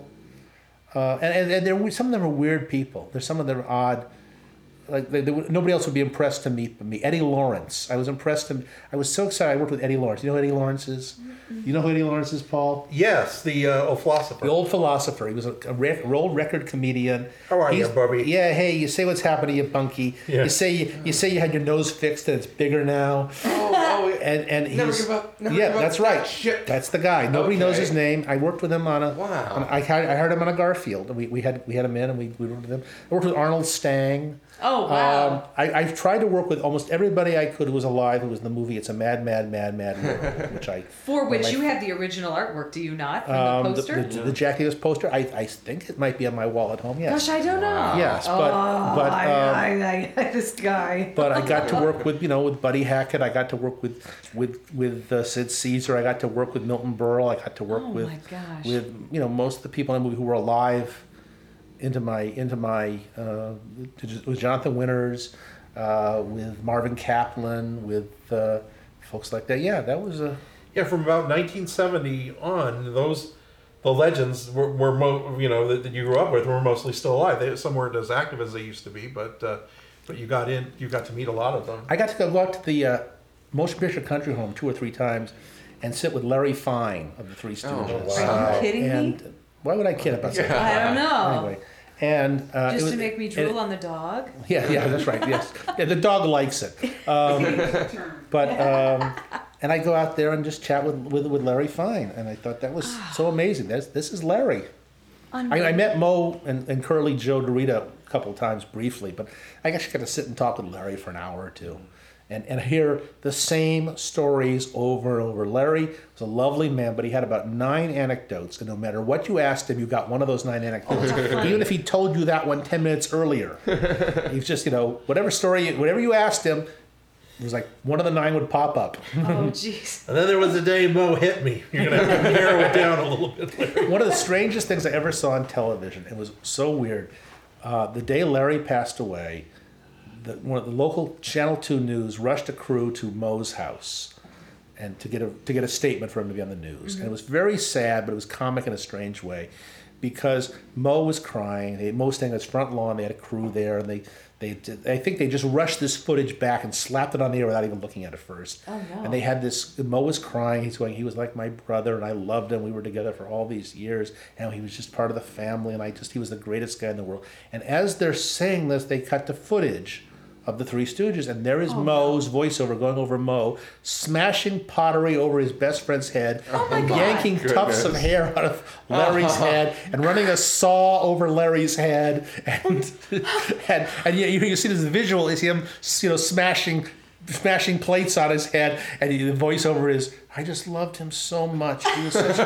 uh, and and, and there some of them are weird people. There's some of them are odd. Like they, they, nobody else would be impressed to meet but me. Eddie Lawrence. I was impressed. To, I was so excited. I worked with Eddie Lawrence. You know who Eddie Lawrence is? You know who Eddie Lawrence is, Paul? Yes, the uh, old philosopher. The old philosopher. He was a, a rec- old record comedian. How are you, He's- Bobby? Yeah, hey, you say what's happening, you bunkie. Yeah. You say you, you say you had your nose fixed and it's bigger now. Oh, oh, And and Never he's give up, never yeah, give up that's that right. shit. That's the guy. Nobody knows Okay. his name. I worked with him on a. Wow. on- I had I hired him on a Garfield. We we had we had him in and we, we worked with him. I worked with Arnold Stang. Oh, wow. Um, I, I've tried to work with almost everybody I could who was alive who was in the movie It's a Mad, Mad, Mad, Mad World, which I For which my- you have the original artwork, do you not? From um, the the, poster? the, the Jack Davis poster. I, I think it might be on my wall at home. Yes. Gosh, I don't know. Yes, but Oh, but I, um, I, I, this guy. but I got to work with you know with Buddy Hackett. I got to work with with with uh, Sid Caesar. I got to work with Milton Berle. I got to work Oh, with my gosh. with you know most of the people in the movie who were alive. Into my into my uh, with Jonathan Winters, uh, with Marvin Kaplan, with uh, folks like that. Yeah, that was a. Yeah, from about nineteen seventy on, those the legends were, were mo- you know that, that you grew up with were mostly still alive. They, some weren't as active as they used to be, but uh, but you got in, you got to meet a lot of them. I got to go out to the uh, Motion Picture Country Home two or three times, and sit with Larry Fine of the Three Stooges. Are you kidding me? And why would I kid about something? I don't know. Anyway, and uh, it Just was- to make me and- drool on the dog? Yeah, yeah, that's right. Yes, yeah, the dog likes it. Um, but um, and I go out there and just chat with, with with Larry Fine, and I thought that was so amazing. That's this is Larry. I, I met Mo and, and Curly Joe Dorita a couple of times briefly, but I actually got to sit and talk with Larry for an hour or two. And, and hear the same stories over and over. Larry was a lovely man, but he had about nine anecdotes, and no matter what you asked him, you got one of those nine anecdotes. Even if he told you that one ten minutes earlier. He's just, you know, whatever story, whatever you asked him, it was like one of the nine would pop up. Oh, jeez. And then there was the day Mo hit me. You're gonna have to narrow it down a little bit, Larry. One of the strangest things I ever saw on television, it was so weird. Uh, the day Larry passed away, the, one of the local Channel two News rushed a crew to Mo's house, and to get a to get a statement for him to be on the news. And it was very sad, but it was comic in a strange way, because Mo was crying. They Mo staying on his front lawn. They had a crew there, and they they did, I think they just rushed this footage back and slapped it on the air without even looking at it first. Oh, no. And they had this. Mo was crying. He's going. He was like my brother, and I loved him. We were together for all these years, and he was just part of the family. And I just he was the greatest guy in the world. And as they're saying this, they cut to footage of the Three Stooges, and there is Oh, Mo's voiceover going over Mo, smashing pottery over his best friend's head, Oh, my and God. yanking tufts of hair out of Larry's head, and running a saw over Larry's head, and and and you, you see this visual is him, you know, smashing. Smashing plates on his head, and the voiceover is, "I just loved him so much. He was such a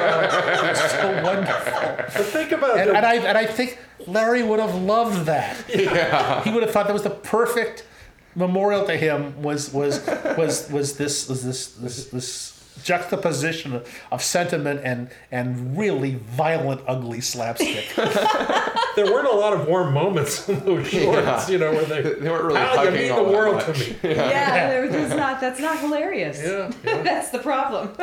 he was so wonderful." But think about And, the, and I and I think Larry would have loved that. Yeah. He would have thought that was the perfect memorial to him. Was was was was this was this this this juxtaposition of, of sentiment and and really violent, ugly slapstick. there weren't a lot of warm moments in those shorts, Yeah. you know, where they, They weren't really how you hugging mean all the that world much. to me. Yeah, there- there's not. That's not hilarious. Yeah, yeah. That's the problem.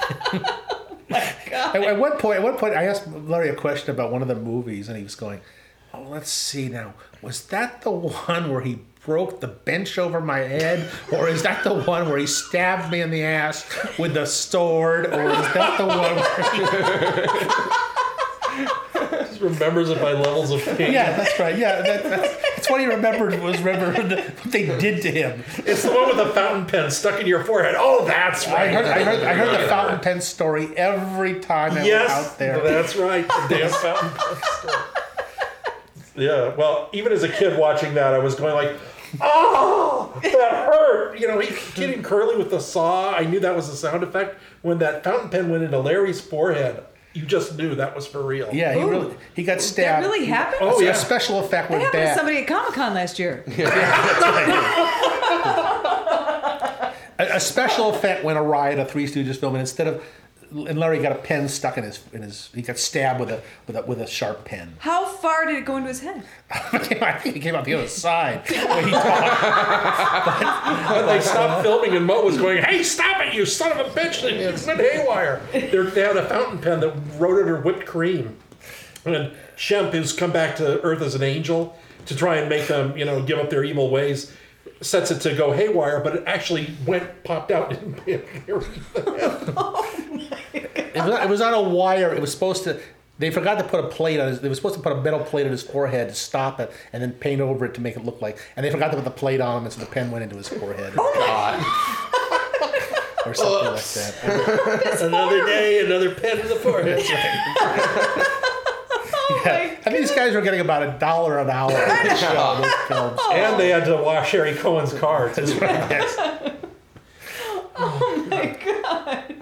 At, at one point, at one point, I asked Larry a question about one of the movies, and he was going, "Oh, let's see now. Was that the one where he broke the bench over my head, or is that the one where he stabbed me in the ass with the sword, or is that the one?" Where Just remembers it by levels of pain. yeah, that's right. Yeah, that, that's, that's what he remembered was remember the, what they did to him. It's the one with the fountain pen stuck in your forehead. Oh, that's I right. heard, I heard, I heard the fountain pen story every time I Yes, went out there. that's right. The damn fountain pen story. Yeah, well, even as a kid watching that, I was going like, oh, that hurt. You know, he hitting Curly with the saw. I knew that was a sound effect. When that fountain pen went into Larry's forehead, you just knew that was for real. Yeah, he Ooh. really he got That stabbed. really happened? Oh, A yeah. special effect That went happened to bad. somebody at Comic Con last year. A, a special effect went awry at a Three Stooges film, and instead of and Larry got a pen stuck in his in his he got stabbed with a with a with a sharp pen. How far did it go into his head? I think he came out the other side. When he talked. And they stopped filming, and Mo was going, hey, stop it, you son of a bitch. And it went haywire. They're, they had a fountain pen that wrote under whipped cream. And Shemp, who's come back to Earth as an angel to try and make them, you know, give up their evil ways, sets it to go haywire, but it actually went, popped out. Didn't It was, it was on a wire. It was supposed to. They forgot to put a plate on his. They were supposed to put a metal plate on his forehead to stop it, and then paint over it to make it look like. And they forgot to put the plate on him, and so the pen went into his forehead. God. Or something like that. Another day, another pen in the forehead. Yeah. And these guys were getting about a dollar an hour on the show. Those films. And they had to wash Harry Cohen's car, too. Yes. Oh my god.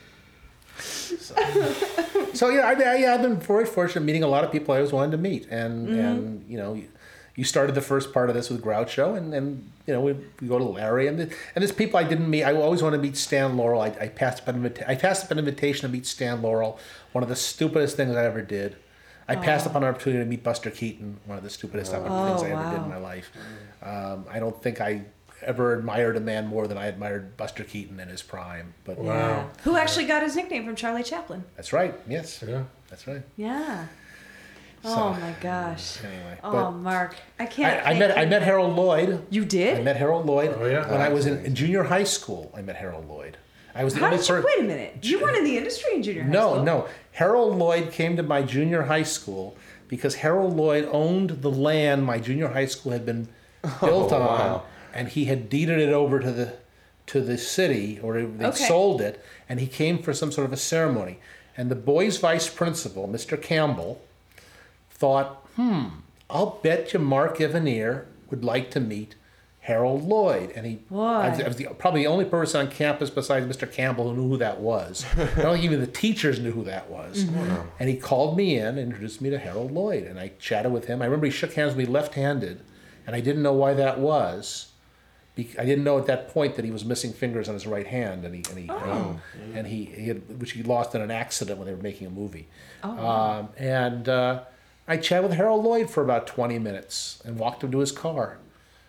So yeah, I, I, yeah, I've been very fortunate meeting a lot of people I always wanted to meet, and Mm-hmm. and you know, you, you started the first part of this with Groucho, and and you know we, we go to Larry, and the, and there's people I didn't meet. I always wanted to meet Stan Laurel. I, I passed up an invita- I passed up an invitation to meet Stan Laurel. One of the stupidest things I ever did. I passed up an opportunity to meet Buster Keaton. One of the stupidest things Oh, I ever did in wow. my life. Um, I don't think I ever admired a man more than I admired Buster Keaton in his prime. But Wow. Who actually got his nickname from Charlie Chaplin? that's right. Yes, Yeah. that's right. Yeah. So, Oh my gosh. Anyway, Oh, but Mark, I can't. I, I thank met I you. met Harold Lloyd. You I did? met Harold Lloyd Oh, yeah? when I was in, in junior high school. I met Harold Lloyd. I was the How only did you? per- Wait a minute. You weren't in the industry in junior high No, school. no. Harold Lloyd came to my junior high school because Harold Lloyd owned the land my junior high school had been built on, wow. and he had deeded it over to the to the city, or they Okay. sold it, and he came for some sort of a ceremony. And the boys' vice principal, Mister Campbell, thought, hmm, I'll bet you Mark Evanier would like to meet Harold Lloyd. And he, Boy. I was, I was the, probably the only person on campus besides Mister Campbell who knew who that was. I don't think even the teachers knew who that was. And he called me in and introduced me to Harold Lloyd. And I chatted with him. I remember he shook hands with me left-handed, and I didn't know why that was. Be- I didn't know at that point that he was missing fingers on his right hand, and he and he Oh. and he, he had, which he lost in an accident when they were making a movie. Oh, wow. Um, and uh, I chatted with Harold Lloyd for about twenty minutes and walked him to his car.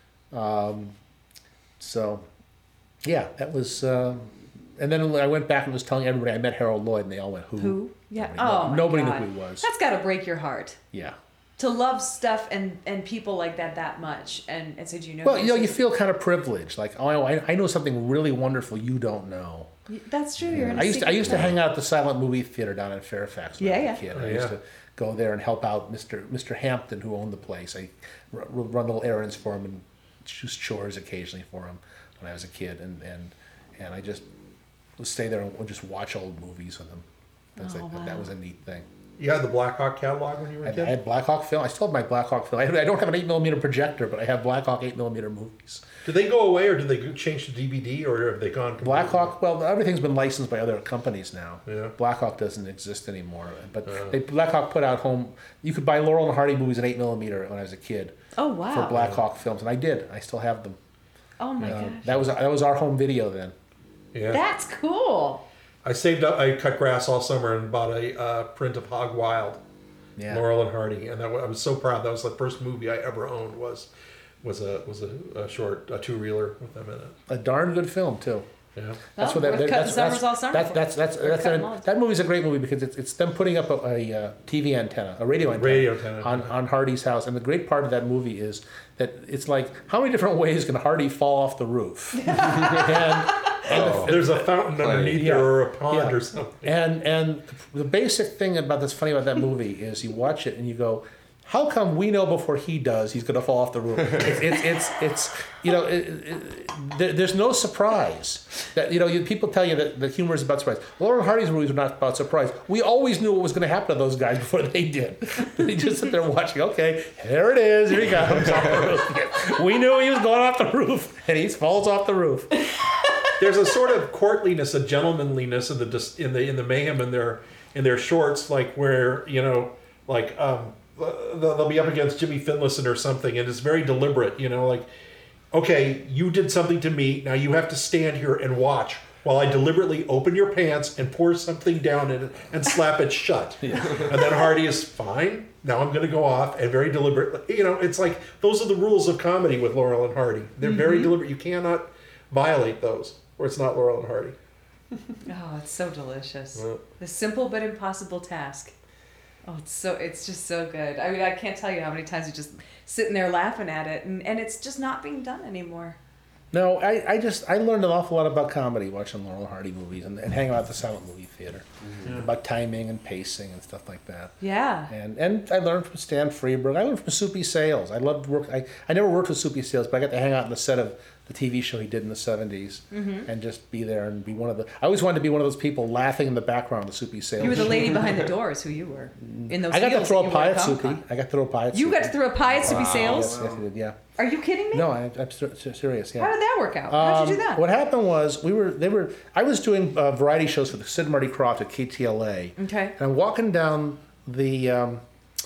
Um, so, yeah, that was. Uh, and then I went back and was telling everybody I met Harold Lloyd, and they all went, "Who? Who? Yeah. Nobody, Oh my nobody God. knew who he was. That's got to break your heart. Yeah. To love stuff and, and people like that that much, and, and said you know. Well, this you know, you is- feel kind of privileged, like, oh, I, I know something really wonderful you don't know. That's true. You're in a I used to, I secret used to club. hang out at the silent movie theater down in Fairfax when Yeah, I was yeah. a kid. Oh, I used yeah. to go there and help out Mister Mister Hampton, who owned the place. I r- run little errands for him and choose chores occasionally for him when I was a kid, and and, and I just would stay there and would just watch old movies with him. That's Oh, like, wow. That was a neat thing. You had the Black Hawk catalog when you were I, a I kid? had Black Hawk film. I still have my Black Hawk film. I, I don't have an eight millimeter projector, but I have Black Hawk eight millimeter movies. Did they go away, or did they go- change to D V D, or have they gone? completely- Black Hawk, well, everything's been licensed by other companies now. Yeah. Black Hawk doesn't exist anymore. But Uh. they, Black Hawk put out home. You could buy Laurel and Hardy movies in eight millimeter when I was a kid Oh wow. for Black Hawk films, and I did. I still have them. Oh my Uh, gosh. that was that was our home video then. Yeah. That's cool. I saved up. I cut grass all summer and bought a uh, print of Hog Wild. Yeah. Laurel and Hardy, and that, wa- I was so proud. That was the first movie I ever owned. Was was a was a, a short a two reeler with them in it. A darn good film too. Yeah. That's Well, what that, we're that- cutting that's, summers that's, all summer that, for that's that's We're that's cutting an- all the that movie's a great movie because it's it's them putting up a, a uh, T V antenna, a radio antenna, Radio antenna, on yeah. on Hardy's house, and the great part of that movie is that it's like how many different ways can Hardy fall off the roof? and, Oh. There's a fountain Plenty. underneath Yeah. there or a pond Yeah. or something. And and the basic thing about that's funny about that movie is you watch it and you go, how come we know before he does he's going to fall off the roof? It's it's it's, it's you know it, it, there, there's no surprise that you know you, people tell you that the humor is about surprise. Laurel and Hardy's movies are not about surprise. We always knew what was going to happen to those guys before they did. They just sit there watching. Okay, there it is. Here he comes off the roof. We knew he was going off the roof, and he falls off the roof. There's a sort of courtliness, a gentlemanliness in the dis- in the in the mayhem in their in their shorts, like where you know, like um, they'll, they'll be up against Jimmy Finlayson or something, and it's very deliberate. You know, like, okay, you did something to me, now you have to stand here and watch while I deliberately open your pants and pour something down in it and slap it shut. And then Hardy is fine. Now I'm going to go off and very deliberate. You know, it's like those are the rules of comedy with Laurel and Hardy. They're very deliberate. You cannot violate those. Or it's not Laurel and Hardy. Oh, it's so delicious. Yeah. The simple but impossible task. Oh, it's so it's just so good. I mean, I can't tell you how many times you're just sitting there laughing at it, and, and it's just not being done anymore. No, I, I just I learned an awful lot about comedy watching Laurel and Hardy movies and, and hanging out at the silent movie theater about timing and pacing and stuff like that. Yeah. And and I learned from Stan Freberg. I learned from Soupy Sales. I loved work. I, I never worked with Soupy Sales, but I got to hang out in the set of the T V show he did in the seventies and just be there and be one of the. I always wanted to be one of those people laughing in the background of the Soupy Sales. You were the show. lady behind the door is who you were. In those I got to heels throw that a you pie wore at Comic Soupy. Con. I got to throw a pie at You Soupy. got to throw a pie at Soupy Sales? Yes, yes, I did. Yeah. Are you kidding me? No, I, I'm ser- ser- serious. Yeah. How did that work out? How'd you do Um, that? What happened was we were they were I was doing uh, variety shows for the Sid and Marty Krofft at K T L A. Okay. And I'm walking down the um,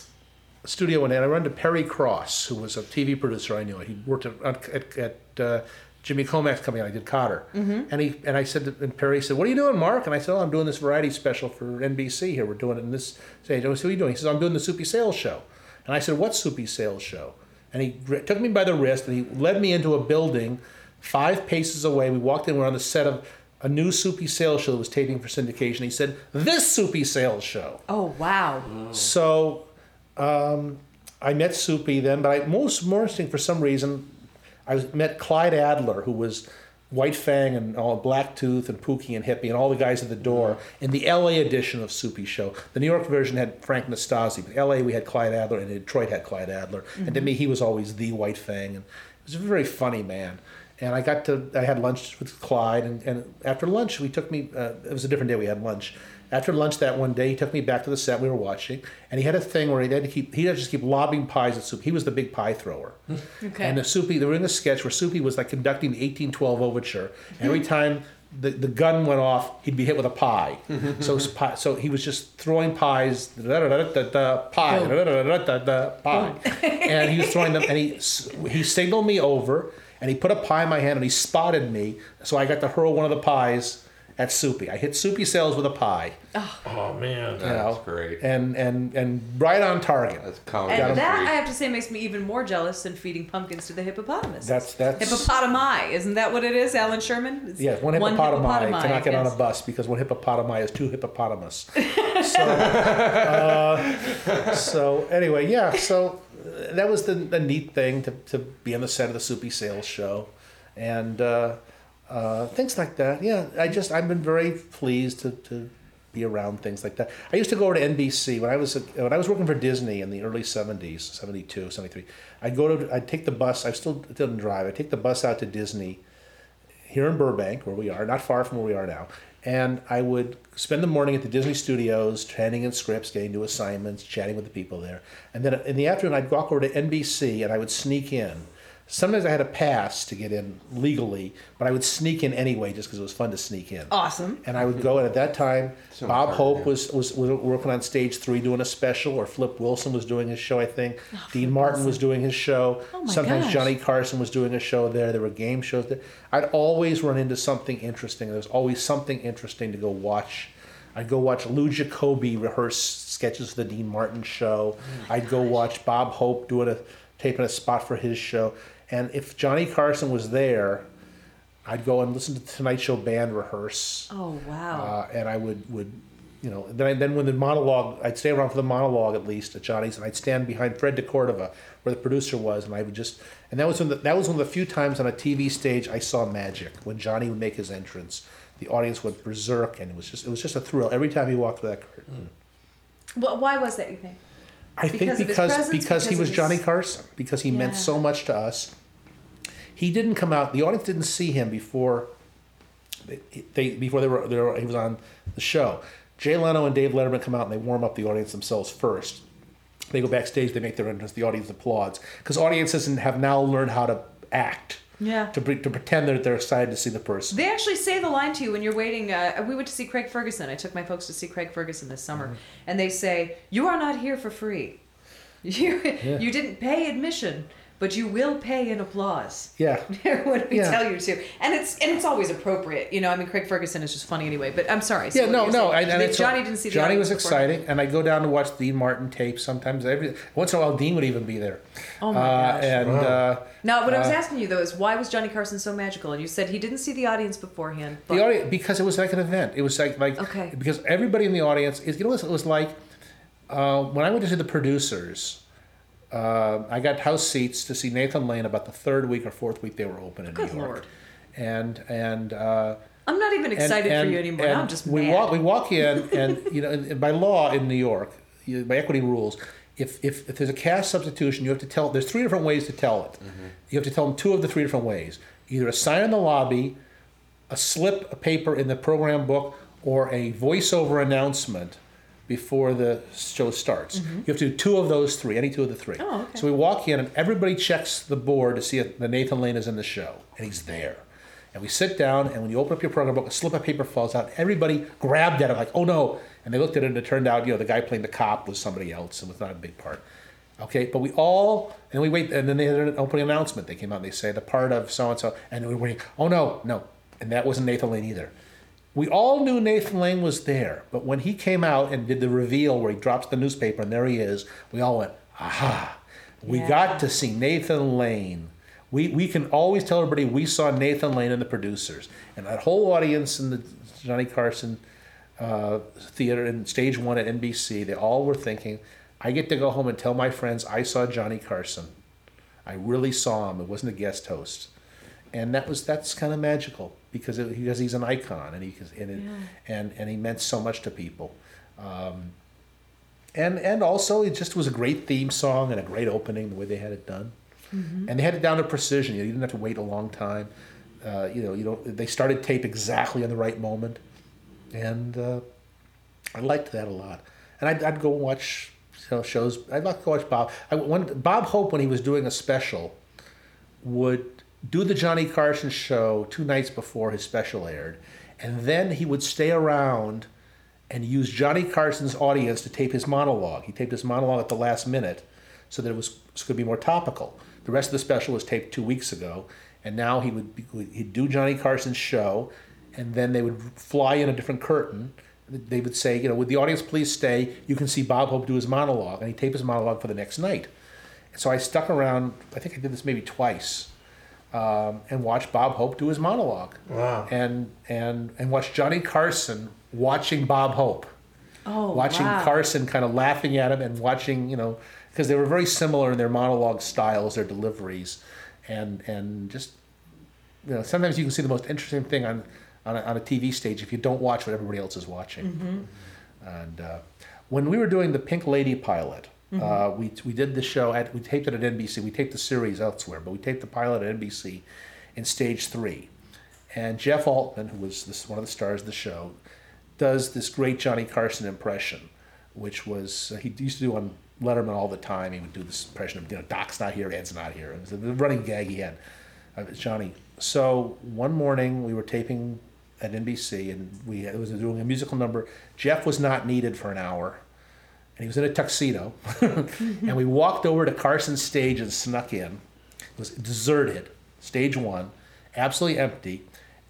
studio and I run into Perry Cross, who was a T V producer I knew. He worked at at, at uh, Jimmy Comac's company. I did Cotter. Mm-hmm. And he and I said to, and Perry said, "What are you doing, Mark?" And I said, "Oh, I'm doing this variety special for N B C here. We're doing it in this stage." I said, "What are you doing?" He says, "I'm doing the Soupy Sales show." And I said, "What Soupy Sales show?" And he r- took me by the wrist and he led me into a building five paces away. We walked in. We were on the set of a new Soupy Sales show that was taping for syndication. He said, "This Soupy Sales show." Oh, wow. So um, I met Soupy then, but I, most more interesting for some reason, I was, met Clyde Adler, who was White Fang and all Blacktooth and Pookie and Hippie and all the guys at the door in the L A edition of Soupy Show. The New York version had Frank Nastasi, but L A we had Clyde Adler, and Detroit had Clyde Adler. Mm-hmm. And to me, he was always the White Fang, and he was a very funny man. And I got to, I had lunch with Clyde, and, and after lunch, we took me, uh, it was a different day we had lunch. After lunch that one day, he took me back to the set we were watching, and he had a thing where he had to keep, he had to just keep lobbing pies at Soupy. He was the big pie thrower. Okay. And the Soupy, they were in a sketch where Soupy was like conducting the eighteen twelve overture. And every time the, the gun went off, he'd be hit with a pie. so, his pie, so he was just throwing pies, da, da, da, da, da, pie, da, da, da, da, da, pie. And he was throwing them, and he he signaled me over, and he put a pie in my hand, and he spotted me. So I got to hurl one of the pies at Soupy. I hit Soupy Sales with a pie. Oh man. You That's know, great. And, and, and right on target. That's comedy. And him that, free. I have to say, makes me even more jealous than feeding pumpkins to the hippopotamus. That's- that's- Hippopotami. Isn't that what it is, Alan Sherman? It's Yeah, one hippopotami, hippopotami, cannot get on a yes. bus because one hippopotami is two hippopotamus. so, uh, so anyway, yeah. So uh, that was the, the neat thing to, to be on the set of the Soupy Sales show, and uh, uh, things like that. Yeah, I just I've been very pleased to, to be around things like that. I used to go over to N B C when I was a, when I was working for Disney in the early seventies, seventy-two, seventy-three. I'd go to I'd take the bus. I still didn't drive. I'd take the bus out to Disney here in Burbank, where we are, not far from where we are now. And I would spend the morning at the Disney studios, handing in scripts, getting new assignments, chatting with the people there. And then in the afternoon, I'd walk over to N B C and I would sneak in. Sometimes I had a pass to get in legally, but I would sneak in anyway just because it was fun to sneak in. Awesome. And I would go, and at that time, So Bob hard, Hope yeah. was, was was working on Stage Three doing a special, or Flip Wilson was doing his show, I think. Dean Martin was doing his show. Oh, my Sometimes gosh. Johnny Carson was doing a show there. There were game shows there. I'd always run into something interesting. There was always something interesting to go watch I'd go watch Lou Jacoby rehearse sketches for the Dean Martin show. I'd go watch Bob Hope doing a taping a spot for his show. And if Johnny Carson was there, I'd go and listen to the Tonight Show band rehearse. Oh wow! Uh, and I would, would, you know, then I, then when the monologue, I'd stay around for the monologue at least at Johnny's, and I'd stand behind Fred DeCordova, where the producer was, and I would just, and that was when the, that was one of the few times on a T V stage I saw magic when Johnny would make his entrance. The audience would berserk, and it was just it was just a thrill every time he walked through that curtain. Well, why was that, you think? I Because think of his because presence, because, because he of was his- Johnny Carson, because he meant Yeah. so much to us. He didn't come out. The audience didn't see him before they, they before they were, they were he was on the show. Jay Leno and Dave Letterman come out and they warm up the audience themselves first. They go backstage, they make their entrance, the audience applauds because audiences have now learned how to act. Yeah. To pre- to pretend that they're excited to see the person. They actually say the line to you when you're waiting. Uh, we went to see Craig Ferguson. I took my folks to see Craig Ferguson this summer, Mm-hmm. and they say, "You are not here for free. You you didn't pay admission, but you will pay in applause." Yeah. When we Yeah. tell you to, and it's and it's always appropriate. You know, I mean, Craig Ferguson is just funny anyway. But I'm sorry. so Yeah, what no, you're no. saying- I, and They- it's, Johnny didn't see the Johnny was audience before. exciting, and I go down to watch Dean Martin tape sometimes. Every once in a while, Dean would even be there. Oh my uh, gosh. And uh, Now, what I was uh, asking you though is why was Johnny Carson so magical? And you said he didn't see the audience beforehand. But the audience, because it was like an event. It was like like Okay. because everybody in the audience is. You know what it was like uh, when I went to see the producers. Uh, I got house seats to see Nathan Lane about the third week or fourth week they were open in Good New York. Lord. And and. Uh, I'm not even and- excited and- for you anymore. and I'm just we mad. walk we walk in and you know and, and by law in New York, you, by equity rules, if, if if there's a cast substitution, you have to tell. There's three different ways to tell it. You have to tell them two of the three different ways: either a sign in the lobby, a slip of paper in the program book, or a voiceover announcement before the show starts. You have to do two of those three, any two of the three. Oh, okay. So we walk in and everybody checks the board to see if the Nathan Lane is in the show, and he's there. And we sit down, and when you open up your program book, a slip of paper falls out. Everybody grabbed at it like, oh no. And they looked at it, and it turned out, you know, the guy playing the cop was somebody else and was not a big part. Okay, but we all, and we wait, and then they had an opening announcement. They came out and they say, the part of so-and-so, and we were waiting, oh no, no. And that wasn't Nathan Lane either. We all knew Nathan Lane was there, but when he came out and did the reveal where he drops the newspaper and there he is, we all went, aha, we Yeah. got to see Nathan Lane. We, we can always tell everybody we saw Nathan Lane and the producers. And that whole audience in the Johnny Carson uh, theater in stage one at N B C, they all were thinking, I get to go home and tell my friends I saw Johnny Carson. I really saw him. It wasn't a guest host. And that was that's kind of magical because it, because he's an icon and he and it, and and he meant so much to people. Um, and and also it just was a great theme song and a great opening the way they had it done. And they had it down to precision. You didn't have to wait a long time. Uh, you know, you know, they started tape exactly in the right moment, and uh, I liked that a lot. And I'd, I'd go watch you know, shows. I'd like to go watch Bob. I, when, Bob Hope, when he was doing a special, would do the Johnny Carson show two nights before his special aired, and then he would stay around and use Johnny Carson's audience to tape his monologue. He taped his monologue at the last minute so that it was, was going to be more topical. The rest of the special was taped two weeks ago, and now he would be, he'd do Johnny Carson's show, and then they would fly in a different curtain. They would say, you know, would the audience please stay? You can see Bob Hope do his monologue, and he'd tape his monologue for the next night. And so I stuck around, I think I did this maybe twice, um, and watched Bob Hope do his monologue. Wow. And, and, and watched Johnny Carson watching Bob Hope. Oh, watching wow. Carson kind of laughing at him and watching, you know, because they were very similar in their monologue styles, their deliveries, and and just, you know, sometimes you can see the most interesting thing on on a, on a T V stage if you don't watch what everybody else is watching. Mm-hmm. And uh, when we were doing the Pink Lady pilot, Mm-hmm. uh, we we did the show at we taped it at N B C. We taped the series elsewhere, but we taped the pilot at N B C in stage three. And Jeff Altman, who was this one of the stars of the show, does this great Johnny Carson impression, which was uh, he used to do on Letterman all the time. He would do this impression of, you know, Doc's not here, Ed's not here. It was a running gag he had of Johnny. So one morning we were taping at N B C and we it was doing a musical number. Jeff was not needed for an hour, and he was in a tuxedo. And we walked over to Carson's stage and snuck in. It was deserted, stage one, absolutely empty.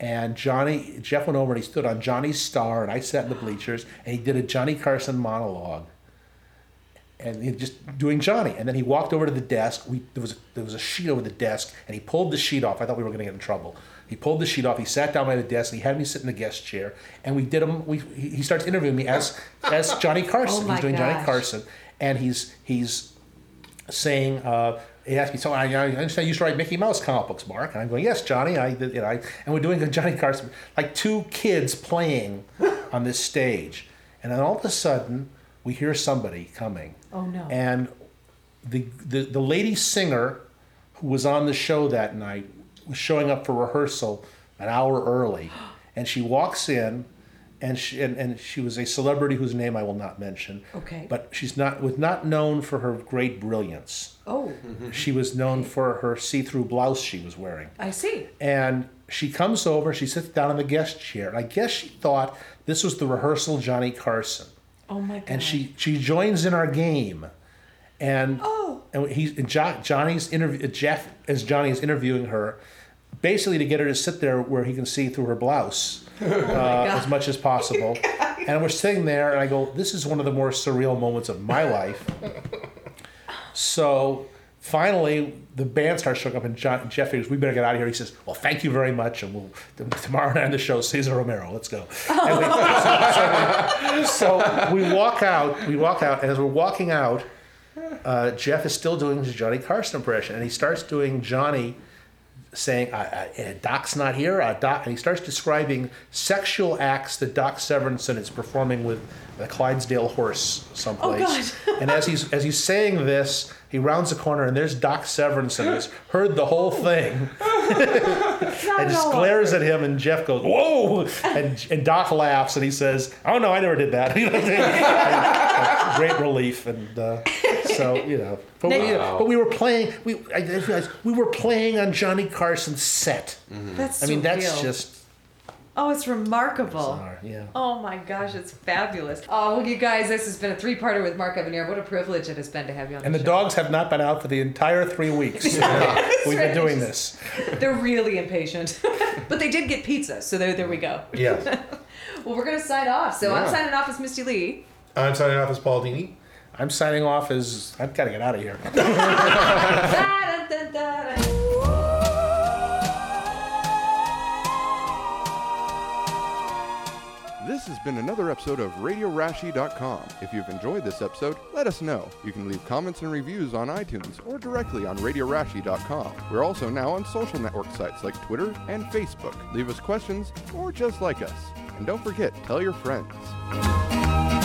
And Johnny, Jeff went over and he stood on Johnny's star, and I sat in the bleachers, and he did a Johnny Carson monologue. And he just doing Johnny. And then he walked over to the desk. We, there was a, there was a sheet over the desk, and he pulled the sheet off. I thought we were going to get in trouble. He pulled the sheet off. He sat down by the desk. And he had me sit in the guest chair, and we did him. We he he starts interviewing me as as Johnny Carson. Oh my he's doing Johnny gosh. Carson, and he's he's saying. Uh, he asked me, so I, I understand you used to write Mickey Mouse comic books, Mark. And I'm going, yes, Johnny. I did. You know, I, and we're doing a Johnny Carson, like two kids playing on this stage, and then all of a sudden we hear somebody coming. Oh no. And the, the the lady singer who was on the show that night was showing up for rehearsal an hour early, and she walks in, and she and, and she was a celebrity whose name I will not mention. Okay. But she's not was not known for her great brilliance. Oh, She was known for her see-through blouse she was wearing. I see. And she comes over, she sits down in the guest chair, and I guess she thought this was the rehearsal Johnny Carson. Oh my god. And she she joins in our game, and Oh. and he's and jo- Johnny's interview Jeff as Johnny is interviewing her, basically to get her to sit there where he can see through her blouse uh, as much as possible. And we're sitting there, and I go, "This is one of the more surreal moments of my life." So finally, the band starts showing up, and John, Jeff figures, we better get out of here. He says, well, thank you very much, and we'll tomorrow night on the show, Cesar Romero, let's go. And we, so, so we walk out, we walk out, and as we're walking out, uh, Jeff is still doing his Johnny Carson impression, and he starts doing Johnny saying, uh, uh, Doc's not here, uh, Doc, and he starts describing sexual acts that Doc Severinsen is performing with the Clydesdale horse someplace. Oh, God. And as he's as he's saying this, he rounds the corner, and there's Doc Severinsen who's heard the whole thing, and just glares at him, and Jeff goes, whoa! And, and Doc laughs, and he says, oh no, I never did that. You know, and, great relief, and uh, so, you know. But we, Wow. but we were playing, we I realized we were playing on Johnny Carson's set. That's I mean, that's surreal. just Oh, it's remarkable. bizarre, yeah. Oh my gosh, it's fabulous. Oh, well, you guys, this has been a three-parter with Mark Evanier. What a privilege it has been to have you on And the the show. dogs have not been out for the entire three weeks. We've been right. doing this. They're really impatient. But they did get pizza, so there, there we go. Yes. Well, we're going to sign off. So I'm Yeah. signing off as Misty Lee. I'm signing off as Paul Dini. I'm signing off as I've got to get out of here. Da-da-da-da. This has been another episode of Radio Rashi dot com. If you've enjoyed this episode, let us know. You can leave comments and reviews on iTunes or directly on Radio Rashi dot com. We're also now on social network sites like Twitter and Facebook. Leave us questions or just like us. And don't forget, tell your friends.